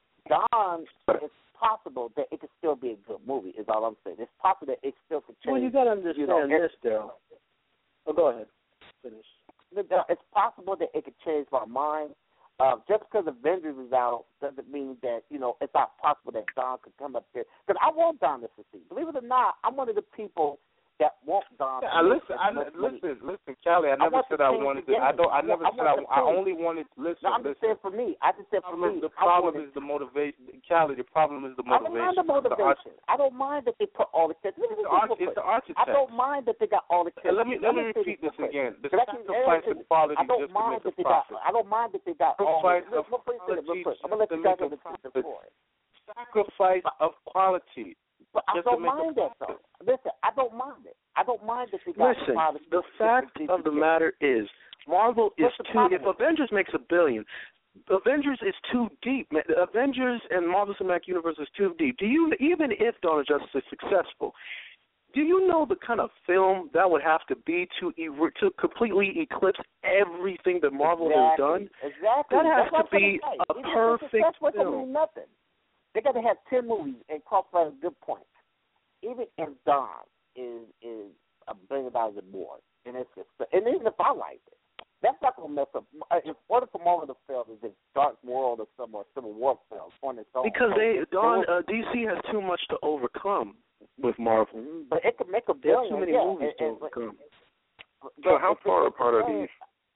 Don, it's possible that it could still be a good movie. Is all I'm saying. It's possible that it still could change. Well, you got to understand you know, this, Daryl. Oh, go ahead. Finish. It's possible that it could change my mind. Uh, just because Avengers is out doesn't mean that, you know, it's not possible that Don could come up there. Because I want Don to succeed. Believe it or not, I'm one of the people that want Don yeah, to listen, I, listen, listen, Callie, I never I said I wanted to. I don't. I never I said I, I only wanted. Listen, no, I'm just listen. saying for me. I just said for me. The problem is the motivation, Callie. The problem is the motivation. I don't mind the motivation. I don't mind that they put all the kids. It's the, arch, it's the architect. I don't mind that they got all the kids. Let me let, let me repeat this again. The sacrifice of quality just to make a profit. I don't mind that they got all the kids. I'm gonna let you guys have the before. Sacrifice of quality. But I don't mind that, though. Listen, I don't mind it. I don't mind that they got Listen, the fact of the matter is, Marvel is too. If Avengers makes a billion, Avengers is too deep. Avengers and Marvel Cinematic Universe is too deep. Do you even if Dawn of Justice is successful? Do you know the kind of film that would have to be to to completely eclipse everything that Marvel exactly. has done? Exactly. That has That's to be a Even perfect Mean film. nothing. They got to have ten movies and incorporate a good point. Even if Don is is a billion dollars or more, and it's just, and even if I like it, that's not gonna mess up. In order for Marvel to fail, is if Dark World or some or Civil War fails on its own. Because they Don uh, D C has too much to overcome with Marvel. But it could make a There's billion. too many yeah, movies and, to and, overcome. But, so how far apart are saying, these?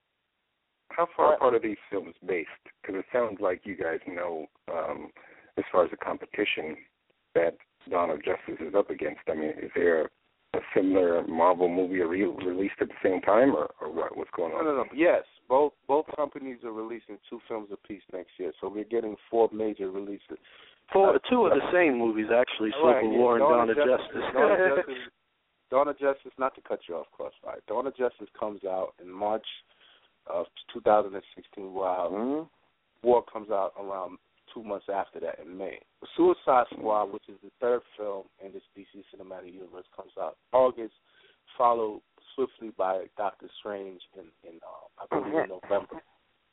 How far apart are these films based? Because it sounds like you guys know, um, as far as the competition that Dawn of Justice is up against. I mean, is there a similar Marvel movie re- released at the same time, or, or what? What's going on? No, no, no. Yes, both both companies are releasing two films apiece next year, so we're getting four major releases. Four, uh, two of the same movies, actually, Civil right, War yeah, and Dawn, Dawn of Justice. Dawn of Justice. Dawn of Justice, not to cut you off, Crossfire. Dawn of Justice comes out in March of two thousand sixteen, while mm-hmm. War comes out around two months after that in May. The Suicide Squad, which is the third film in this D C Cinematic Universe, comes out August, followed swiftly by Doctor Strange in, in uh, I believe, in November.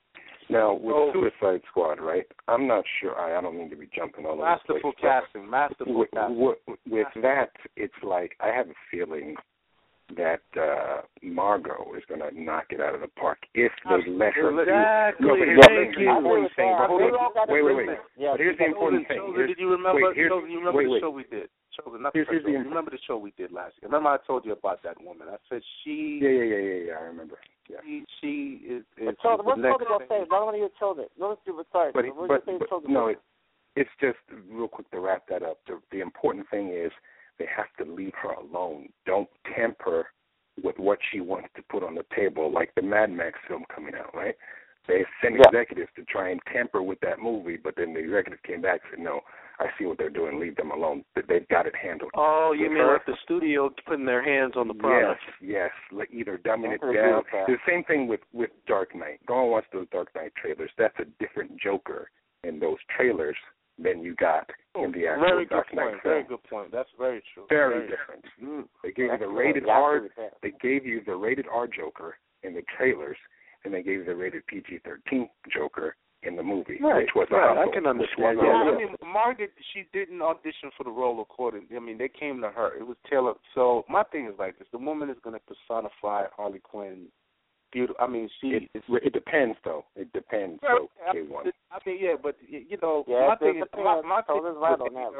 Now, with oh, Suicide Squad, right, I'm not sure, I, I don't mean to be jumping all over the place. Masterful casting, masterful with, casting. With, with that, it's like, I have a feeling that uh, Margot is going to knock it out of the park if they let her do. Exactly. No, but here's Thank the you. important thing. But hold on. Wait, wait, wait. Yeah, but here's the important thing. Chosen, did you remember, wait, here's, Chosen, you remember wait, the wait. show we did? Chosen, not here's, the here's the you remember the show we did last year? Remember I told you about that woman? I said she... Yeah, yeah, yeah, yeah, yeah, I remember. Yeah. She, she is... is Chosen, what's the Chosen going to say? I don't want to hear Chosen. No, let's do it. Sorry. But, but, but, but no, it, it's just real quick to wrap that up. The, the important thing is they have to leave her alone. Don't temper with what she wants to put on the table, like the Mad Max film coming out, right? They sent yeah. executives to try and tamper with that movie, but then the executive came back and said, no, I see what they're doing, leave them alone. They've got it handled. Oh, you with mean her, like the studio putting their hands on the product? Yes, yes, like either dumbing it down. The same thing with, with Dark Knight. Go and watch those Dark Knight trailers. That's a different Joker in those trailers than you got in the actual very Dark good Knight point. film. Very good point. That's very true. Very, very different. Mm. They gave That's you the rated yeah, R. They gave you the rated R Joker in the trailers, and they gave you the rated P G thirteen Joker in the movie, right, which was right. a hustle, I can understand. Yeah, I mean, Margaret, she didn't audition for the role according. I mean, they came to her. It was tailored. So my my thing is like this: the woman is going to personify Harley Quinn. Beautiful. I mean, she. It, is, it depends, though. It depends. Well, So, K one. I mean, yeah, but you know, Yeah, my it thing is my, depends. my thing Totally is right with on that. Ayer,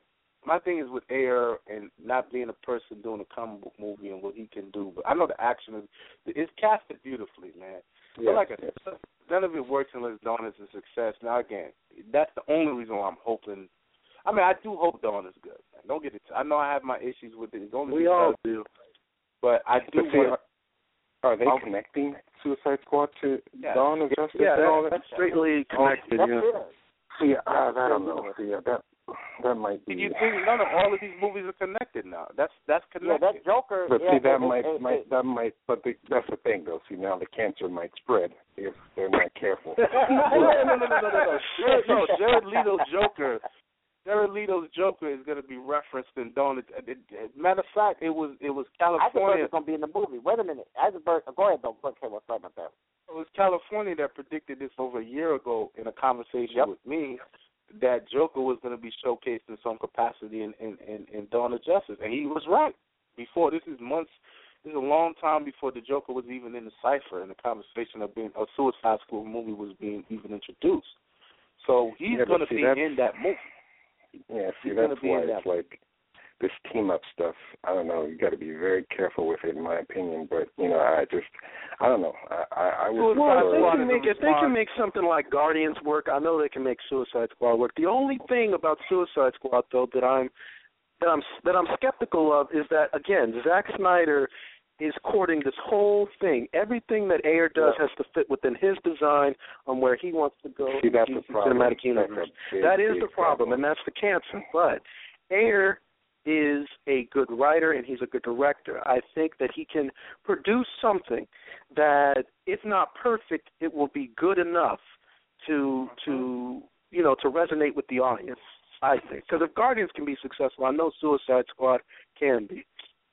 my thing is with Ayer and not being a person doing a comic book movie and what he can do. But I know the action is it's casted beautifully, man. Yeah, but like I yeah. said, none of it works unless Dawn is a success. Now again, that's the only reason why I'm hoping. I mean, I do hope Dawn is good. Man. Don't get it. I know I have my issues with it. It's only We all because- do. But I do But see, want. are they I'll- connecting Suicide Squad to Yeah. Dawn of Justice? Yeah, and all that, that? that's straightly connected. That's Yeah. it. See, I, I don't know. See, that that might be. You think none of all of these movies are connected now? That's that's Yeah, connected. that Joker. But yeah, see, that it- might, it- might it- that might, but the, that's the thing, though. See, now the cancer might spread if they're not careful. no, no, no, no, no, no, no. Jared, no, Jared Leto's Joker. Jared Leto's Joker is going to be referenced in Dawn. It, it, it, matter of fact, it was it was Eisenberg California. is going to be in the movie. Wait a minute. Eisenberg, go ahead, though. Okay, what's up about that? It was California that predicted this over a year ago in a conversation Yep. with me that Joker was going to be showcased in some capacity in, in, in, in Dawn of Justice, and he was right. Before this is months, this is a long time before the Joker was even in the cipher, and the conversation of being a Suicide Squad movie was being even introduced. So he's Yeah, but going to see, be that's- in that movie. Yeah, see, He's that's gonna be why in it's that. like this team up stuff. I don't know. You got to be very careful with it, in my opinion. But you know, I just, I don't know. I, I, I would. Well, if Suicide they Squad can is a make if they can response. make something like Guardians work, I know they can make Suicide Squad work. The only thing about Suicide Squad, though, that I'm that I'm that I'm skeptical of is that again, Zack Snyder is courting this whole thing. Everything that Ayer does Yeah. has to fit within his design on where he wants to go. See, in the that's D the C problem. Cinematic That's Universe. a big, That is big the problem, and that's the cancer. But Ayer is a good writer and he's a good director. I think that he can produce something that, if not perfect, it will be good enough to to you know to resonate with the audience. I think because if Guardians can be successful, I know Suicide Squad can be.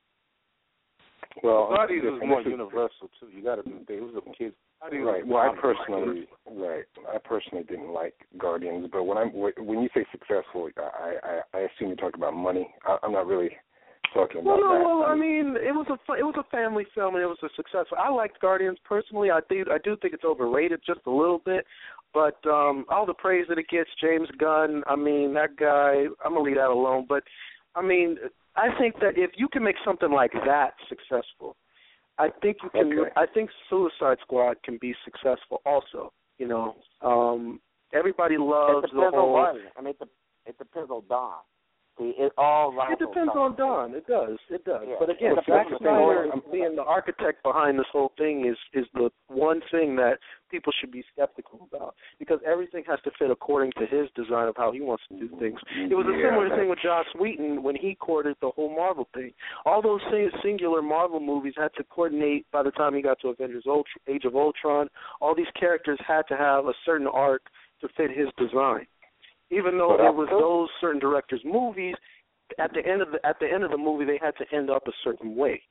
Well, Guardians this- is and more this is- universal too. You got to be. It was a kids. Guardians Right. was Well, I comic, personally, right. I personally didn't like Guardians, but when I'm when you say successful, I I, I assume you're talking about money. I, I'm not really talking Well, about no, that. well, I I'm- mean, it was a fu- it was a family film and it was a successful. I liked Guardians personally. I think I do think it's overrated just a little bit, but um, all the praise that it gets, James Gunn. I mean, that guy. I'm gonna leave that alone. But I mean, I think that if you can make something like that successful, I think you can. Okay. I think Suicide Squad can be successful also. You know, um, everybody loves It the depends on whole. Barney. I mean, it, it depends on Don. See, it all rises. It depends on Don. It does. It does. Yeah. But again, Well, Zack that's the Snyder thing. being the architect behind this whole thing is is the one thing that people should be skeptical about because everything has to fit according to his design of how he wants to do things. It was a Yeah, similar that- thing with Joss Whedon when he courted the whole Marvel thing. All those sing- singular Marvel movies had to coordinate by the time he got to Avengers Ultra, Age of Ultron. All these characters had to have a certain arc to fit his design. Even though But it was also- those certain directors' movies, at the end of the at the end of the movie, they had to end up a certain way.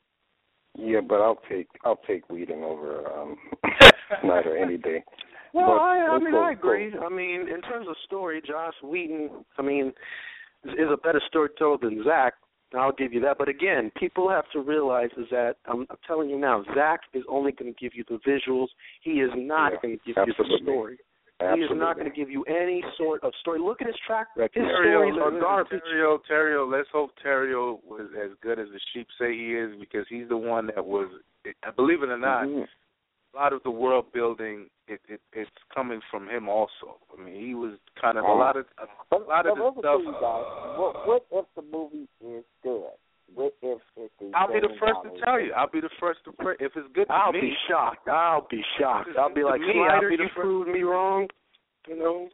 Yeah, but I'll take I'll take Whedon over um, Snyder any day. Well, But I, I let's mean, go- I agree. I mean, in terms of story, Joss Whedon, I mean, is, is a better storyteller than Zach. I'll give you that. But again, people have to realize is that I'm, I'm telling you now, Zach is only going to give you the visuals. He is not Yeah, going to give absolutely. you the story. Absolutely. He is not going to give you any sort of story. Look at his track record. His Terrio, stories are listen, garbage. Terrio, Terrio, let's hope Terrio was as good as the sheep say he is because he's the one that was, believe it or not, Mhm. a lot of the world building, it, it, it's coming from him also. I mean, he was kind of a Uh, lot of a But, lot of but the listen stuff. to you guys. What, what if the movie is good? What if it's the I'll be the billion first to dollars? tell you. I'll be the first to pray. If it's good to I'll me, be shocked. I'll be shocked. I'll be To like, me, I'll Snyder, be the you first- proved me wrong. You know.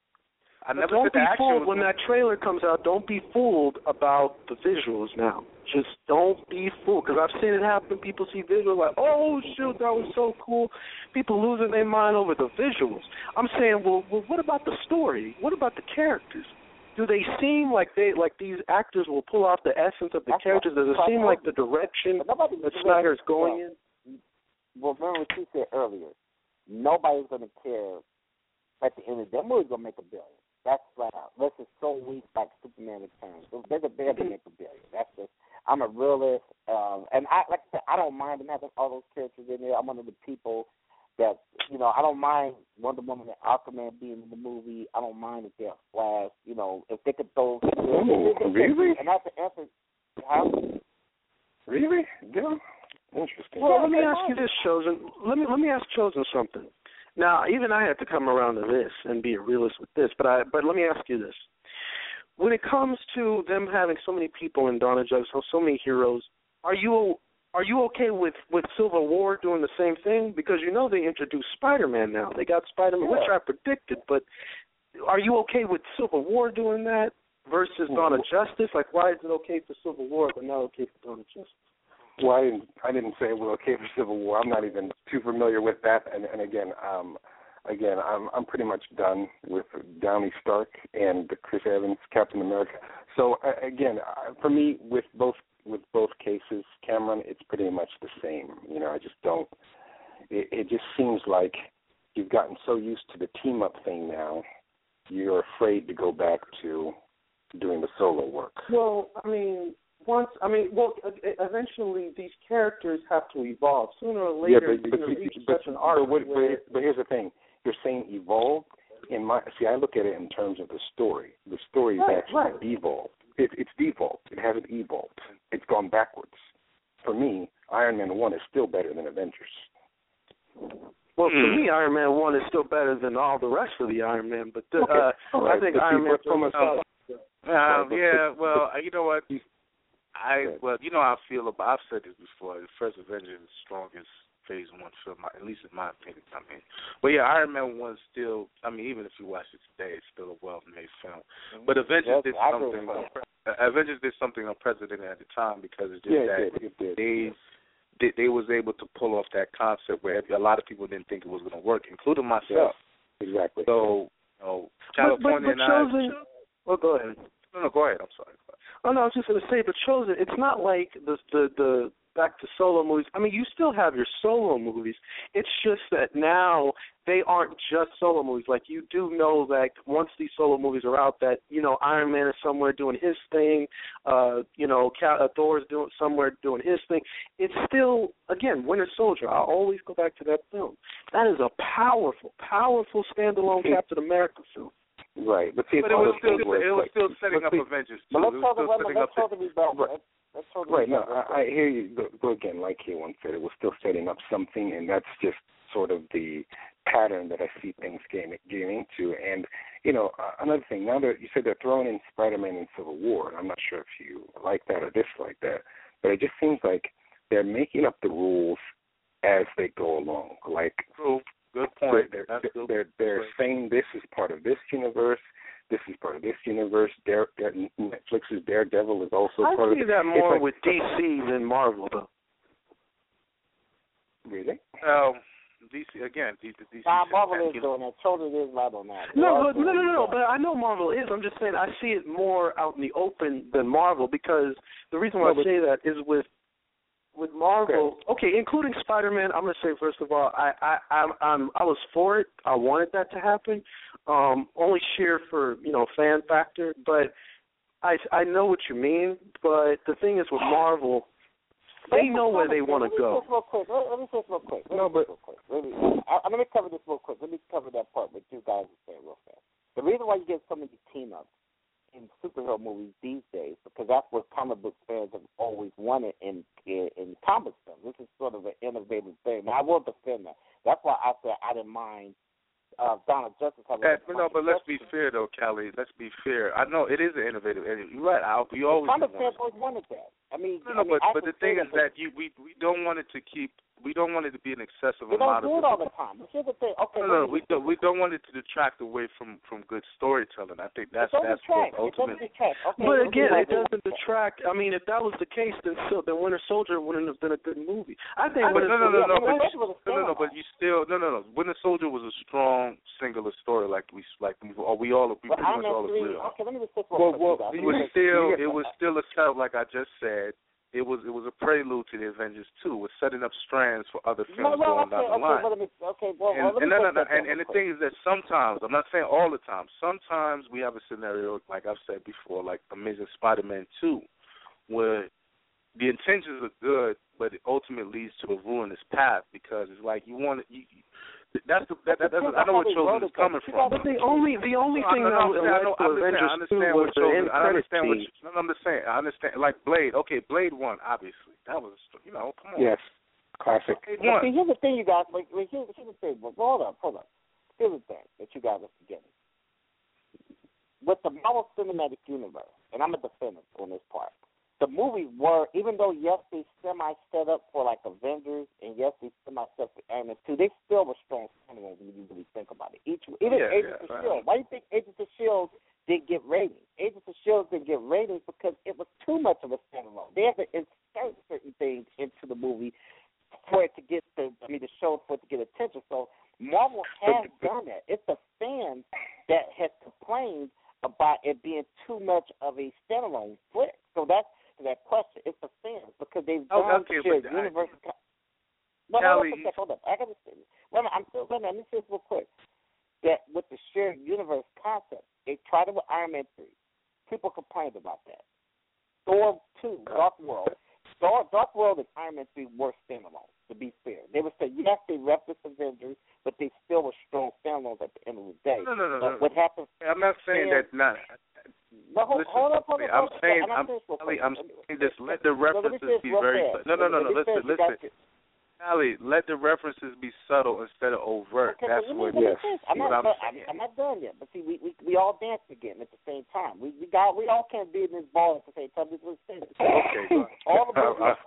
I But never don't said be the action fooled was when that trailer comes out. Don't be fooled about the visuals now. Just don't be fooled because I've seen it happen. People see visuals like, oh, shoot, that was so cool. People losing their mind over the visuals. I'm saying, well, well, what about the story? What about the characters? Do they seem like they like these actors will pull off the essence of the That's characters? Does it what- seem like the direction But nobody that really- Snyder's going in? Well, remember what you said earlier. Nobody's going to care at the end of the day. That movie's going to make a billion. That's flat out. Unless it's so weak like Superman Returns. They're, they're going to make a billion. That's just, I'm a realist, um, and I like I said, I don't mind them having all those characters in there. I'm one of the people that, you know, I don't mind Wonder Woman and Aquaman being in the movie. I don't mind if they're Flash. You know, if they could throw. Oh, really? And that's the answer. How? Really? Yeah. Interesting. Well, let me ask you this, Chosen. Let me let me ask Chosen something. Now, even I had to come around to this and be a realist with this, but I but let me ask you this. When it comes to them having so many people in Dawn of Justice, so, so many heroes, are you are you okay with, with Civil War doing the same thing? Because you know they introduced Spider-Man now. They got Spider-Man, yeah. which I predicted, but are you okay with Civil War doing that versus Dawn of Justice? Like, why is it okay for Civil War but not okay for Dawn of Justice? Well, I didn't, I didn't say it was okay for Civil War. I'm not even too familiar with that. And, and again, um, again, I'm I'm pretty much done with Downey Stark and Chris Evans, Captain America. So uh, again, uh, for me, with both with both cases, Cameron, it's pretty much the same. You know, I just don't. It, it just seems like you've gotten so used to the team up thing now, you're afraid to go back to doing the solo work. Well, I mean. Once, I mean, well, eventually these characters have to evolve. Sooner or later, yeah, but, you're but, going to reach but, such an arc. But, but, where... but here's the thing: you're saying evolve. In my see, I look at it in terms of the story. The story is right, actually right. devolved. It, it's devolved. It hasn't evolved. It's gone backwards. For me, Iron Man one is still better than Avengers. Well, for me, Iron Man one is still better than all the rest of the Iron Man. But the, okay. uh, right. I think but Iron Man from a um, um, yeah, well, you know what? I well, you know how I feel about. I've said this before. The first Avengers is the strongest Phase One film, at least in my opinion. I mean, but yeah, Iron Man one still. I mean, even if you watch it today, it's still a well-made film. Mm-hmm. But Avengers yes, did something. Uh, Avengers did something unprecedented at the time because it's just yeah, that it did, it did. they, they they was able to pull off that concept where a lot of people didn't think it was going to work, including myself. Yes, exactly. So, you know, California but, but, but and chosen, I. Well, go ahead. No, no, go ahead. I'm sorry. Oh no, I was just going to say, but Chosen, it's not like the the the back to solo movies. I mean, you still have your solo movies. It's just that now they aren't just solo movies. Like you do know that once these solo movies are out, that you know Iron Man is somewhere doing his thing. Uh, you know, Thor's doing somewhere doing his thing. It's still again Winter Soldier. I always go back to that film. That is a powerful, powerful standalone Captain America film. Right, but, see, but it was still it was like, still setting up see, Avengers But too. let's talk about let's talk about right. Let's talk right. No, about I, I hear you. But again, like K one said, it was still setting up something, and that's just sort of the pattern that I see things getting getting into. And you know, uh, another thing. Now that you said they're throwing in Spider-Man and Civil War, I'm not sure if you like that or dislike that, but it just seems like they're making up the rules as they go along. Like. True. Good point. They're, they're, they're, they're saying this is part of this universe. This is part of this universe. Dare, Dare, Netflix's Daredevil is also I part of it. I see that more like, with D C than Marvel, though. Really? Um, D C again. D C. Nah, Marvel is doing that. Children is right on that. No, but, no, no, no, no. But I know Marvel is. I'm just saying I see it more out in the open than Marvel because the reason why no, I say that is with. With Marvel, okay. okay, including Spider-Man, I'm gonna say first of all, I I I'm, I'm I was for it. I wanted that to happen, um, only sheer for you know fan factor. But I I know what you mean. But the thing is with Marvel, they know where they want to go. Real quick. Let, let me say this real quick. Let no, but real quick. Let me, I, let me cover this real quick. Let me cover that part what you guys are saying real fast. The reason why you get so many team-ups in superhero movies these days, because that's what comic book fans have always wanted in in, in comic films. This is sort of an innovative thing. Now, I will defend that. That's why I said I didn't mind uh, Dawn of Justice. Hey, no, but let's be fair, though, Callie. Let's be fair. I know it is an innovative. You're right, Al. You always comic fans always wanted that. I mean, no, no, I mean, but I but the thing is that you we we don't want it to keep. We don't want it to be an excessive we amount don't do of. it all the time. Here's the thing. Okay, no, no, we don't. We don't want it to detract away from, from good storytelling. I think that's that's detract. what ultimately. Okay, but again, it doesn't detract. I mean, if that was the case, then still, then Winter Soldier wouldn't have been a good movie. I think. I mean, no, no, no, no, no, but you, no, no, no, but you still no, no, no. Winter Soldier was a strong singular story, like we like we all we all we pretty much all agree on. Okay, let me just say well, well, it was still it was still a setup, like I just said. It was it was a prelude to the Avengers two. It was setting up strands for other films no, well, going okay, down the okay, line. Well, let me, okay, well, and, well, let me and, no, no, no, and, and the quick. thing is that sometimes, I'm not saying all the time, sometimes we have a scenario, like I've said before, like Amazing Spider-Man two, where the intentions are good, but it ultimately leads to a ruinous path because it's like you want to. You, That's the that, that, that's I know where Chosen is coming from. But the only the only no, thing no, no, that I, know, I understand, I understand what Chosen. I understand what you, no, I'm just saying. I understand. Like Blade. Okay, Blade one. Obviously, that was you know. Come on. Yes, classic. Blade one. See, here's the thing, you guys. Like, here's, here's the thing. Well, hold up, hold up. Here's the thing that you guys are forgetting. With the Marvel Cinematic Universe, and I'm a defender on this part. The movies were, even though, yes, they semi-set up for, like, Avengers, and yes, they semi-set up for Iron Man two, they still were strong standalone when you really think about it. Each, even yeah, Agents yeah, of S H I E L D. Why do you think Agents of S H I E L D didn't get ratings? Agents of S H I E L D didn't get ratings because it was too much of a standalone. They had to insert certain things into the movie for it to get the, I mean, the show for it to get attention. So Marvel has done that. It's the fans that has complained about it being too much of a standalone flick. So that's that question. It's the fans because they've done okay, shared but universe. I, no, Callie, hold, hold up. I got to say this. Wait a minute, I'm still. Wait a minute. Let me say this real quick. That with the shared universe concept, they tried it with Iron Man three. People complained about that. Thor two, Dark World. Dark, Dark World and Iron Man three were standalone. To be fair, they would say yes, they referenced Avengers, but they still were strong standalones at the end of the day. No, no, no, but no. What happened? I'm not saying that. Not. No, hold, listen, hold up, hold up. I'm hold saying, up. I'm, I'm, I'm saying, just let the references be very. No, no, no, no. Listen, listen. Allie, let the references be subtle instead of overt. Okay, That's what. Yes, I'm not. what I'm, I'm, I'm not done yet. But see, we, we we all dance again at the same time. We we got we all can't be in this ball at the same time. This was okay. all the movies,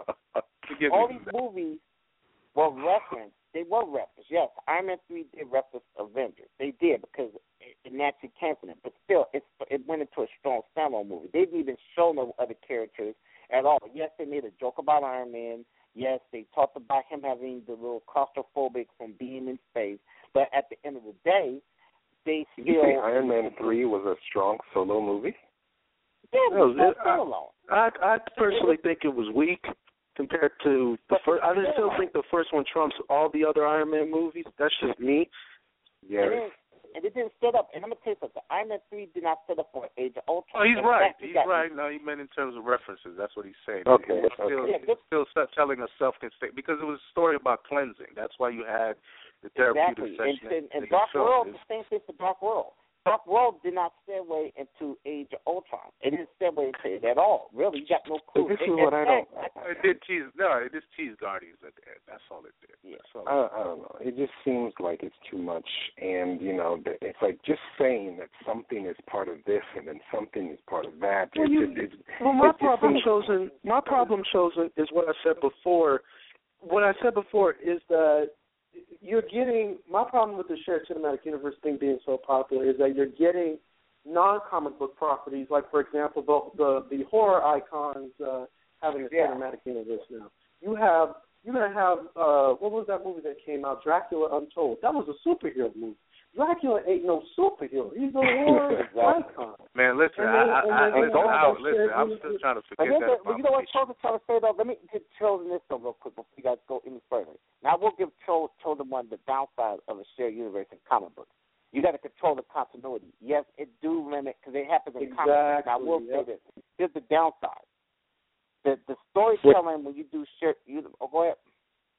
all these movies were referenced. They were referenced. Yes, Iron Man three did reference Avengers. They did because it naturally came from it. But still, it's it went into a strong standalone movie. They didn't even show no other characters at all. Yes, they made a joke about Iron Man. Yes, they talked about him having the little claustrophobic from being in space. But at the end of the day, they still. Did you say Iron Man three was a strong solo movie? Yeah, it was no, it, standalone. I, I personally think it was weak compared to the first. I just still think the first one trumps all the other Iron Man movies. That's just me. Yeah. And, and it didn't set up. And I'm gonna tell you something. Iron Man three did not set up for Age of Ultron. Oh, he's in right. fact, he He's got, right. No, he meant in terms of references. That's what he's saying. Okay. It's still, okay. it's still telling a self-contained because it was a story about cleansing. That's why you had the therapeutic exactly. session. And, and, and in Dark film. World, the same thing for Dark World. Dark World did not segue into Age of Ultron. It didn't segue into it at all. Really, you got no clue. This it, is what I don't. It did tease. No, it just teased Guardians at the end. That's all it did. Yeah. That's all it I, I don't know. It just seems like it's too much, and you know, it's like just saying that something is part of this and then something is part of that. Well, It's you, just, it's, well my it problem, seems, chosen. My problem, chosen, is what I said before. What I said before is that you're getting. My problem with the shared cinematic universe thing being so popular is that you're getting non-comic book properties, like for example, the the, the horror icons uh, having a yeah. cinematic universe now. You have you're gonna have uh, what was that movie that came out? Dracula Untold. That was a superhero movie. Dracula ain't no superhero. He's a horror icon. Man, listen, And I, then- I, and I, then- listen, and then I, that listen, shared I'm universe- still trying to But, forget that but you know what abomination. Chosen trying to say though? Let me get Chosen this though real quick before you guys go any further. Now I will give Cho- Chosen one the downside of a shared universe in comic books. You got to control the continuity. Yes, it do limit because it happens in Exactly, comic books. Now I will yep. say this: here's the downside. The the storytelling when you do shared, you oh, go ahead.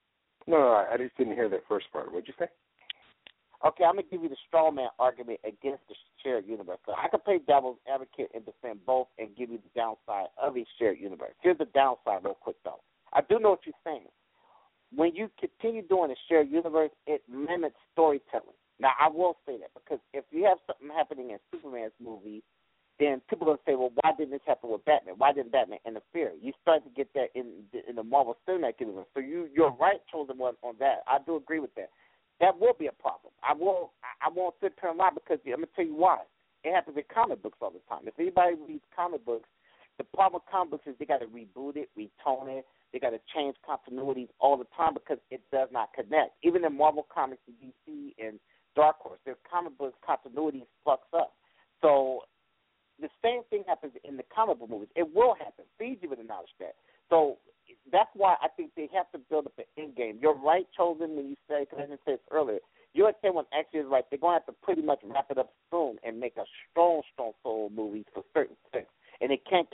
no, no, I just didn't hear that first part. What'd you say? Okay, I'm gonna give you the straw man argument against the shared universe. So I can play devil's advocate and defend both, and give you the downside of a shared universe. Here's the downside, real quick though. I do know what you're saying. When you continue doing a shared universe, it limits storytelling. Now I will say that because if you have something happening in Superman's movie, then people are gonna say, well, why didn't this happen with Batman? Why didn't Batman interfere? You start to get that in in the Marvel Cinematic Universe. So you you're right, Chosen One, on that. I do agree with that. That will be a problem. I will. I won't sit there and lie because I'm gonna tell you why. It happens in comic books all the time. If anybody reads comic books, the problem with comic books is they got to reboot it, retone it. They got to change continuities all the time because it does not connect. Even in Marvel Comics and D C and Dark Horse, their comic book continuities flux up. So the same thing happens in the comic book movies. It will happen. Fiji would acknowledge that. So that's why I think they have to build up an end game. You're right, Chosen, when you say, because I didn't say this earlier, you're saying one actually is right. They're going to have to pretty much wrap it up soon and make a strong, strong soul movie for certain things. And it can't keep leading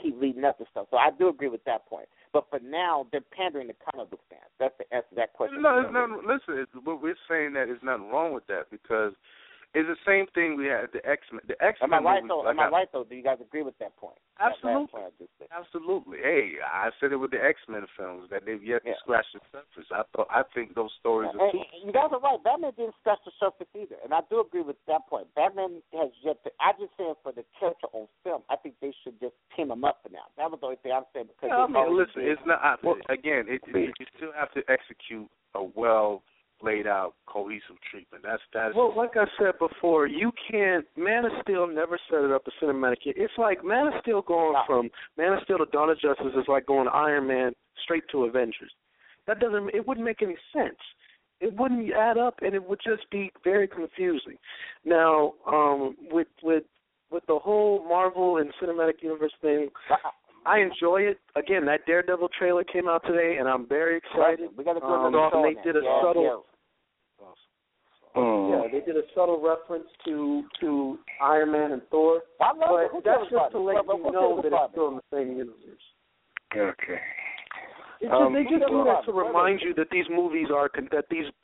and other stuff. So I do agree with that point. But for now, they're pandering to comic book fans. That's the answer to that question. No, it's not, listen, it's, we're saying that there's nothing wrong with that because it's the same thing we had the X-Men. The X-Men. Am I right movies, though? like Am I, I right though? Do you guys agree with that point? Absolutely. That point I just said. Absolutely. Hey, I said it with the X-Men films that they've yet yeah. to scratch the surface. I thought I think those stories yeah. are and, too. and you guys are right. Batman didn't scratch the surface either, and I do agree with that point. Batman has yet to. I just saying for the character on film, I think they should just team him up for now. That was the only thing I'm saying because. Yeah, I mean, listen, did. it's not. I, well, again, it, it, you still have to execute a well laid out, cohesive treatment. That's that's. Well, like I said before, you can't. Man of Steel never set it up a cinematic. It's like Man of Steel going from Man of Steel to Dawn of Justice is like going Iron Man straight to Avengers. That doesn't. It wouldn't make any sense. It wouldn't add up, and it would just be very confusing. Now, um, with with with the whole Marvel and cinematic universe thing. I enjoy it. Again, that Daredevil trailer came out today, and I'm very excited. We got to do um, um, They did a yeah, subtle, yeah. Oh. yeah, they did a subtle reference to to Iron Man and Thor. I love but it. that's just to let well, you know that it's still in the same universe. Okay. It just, Um, they just do well, that to remind you that these movies are con- that these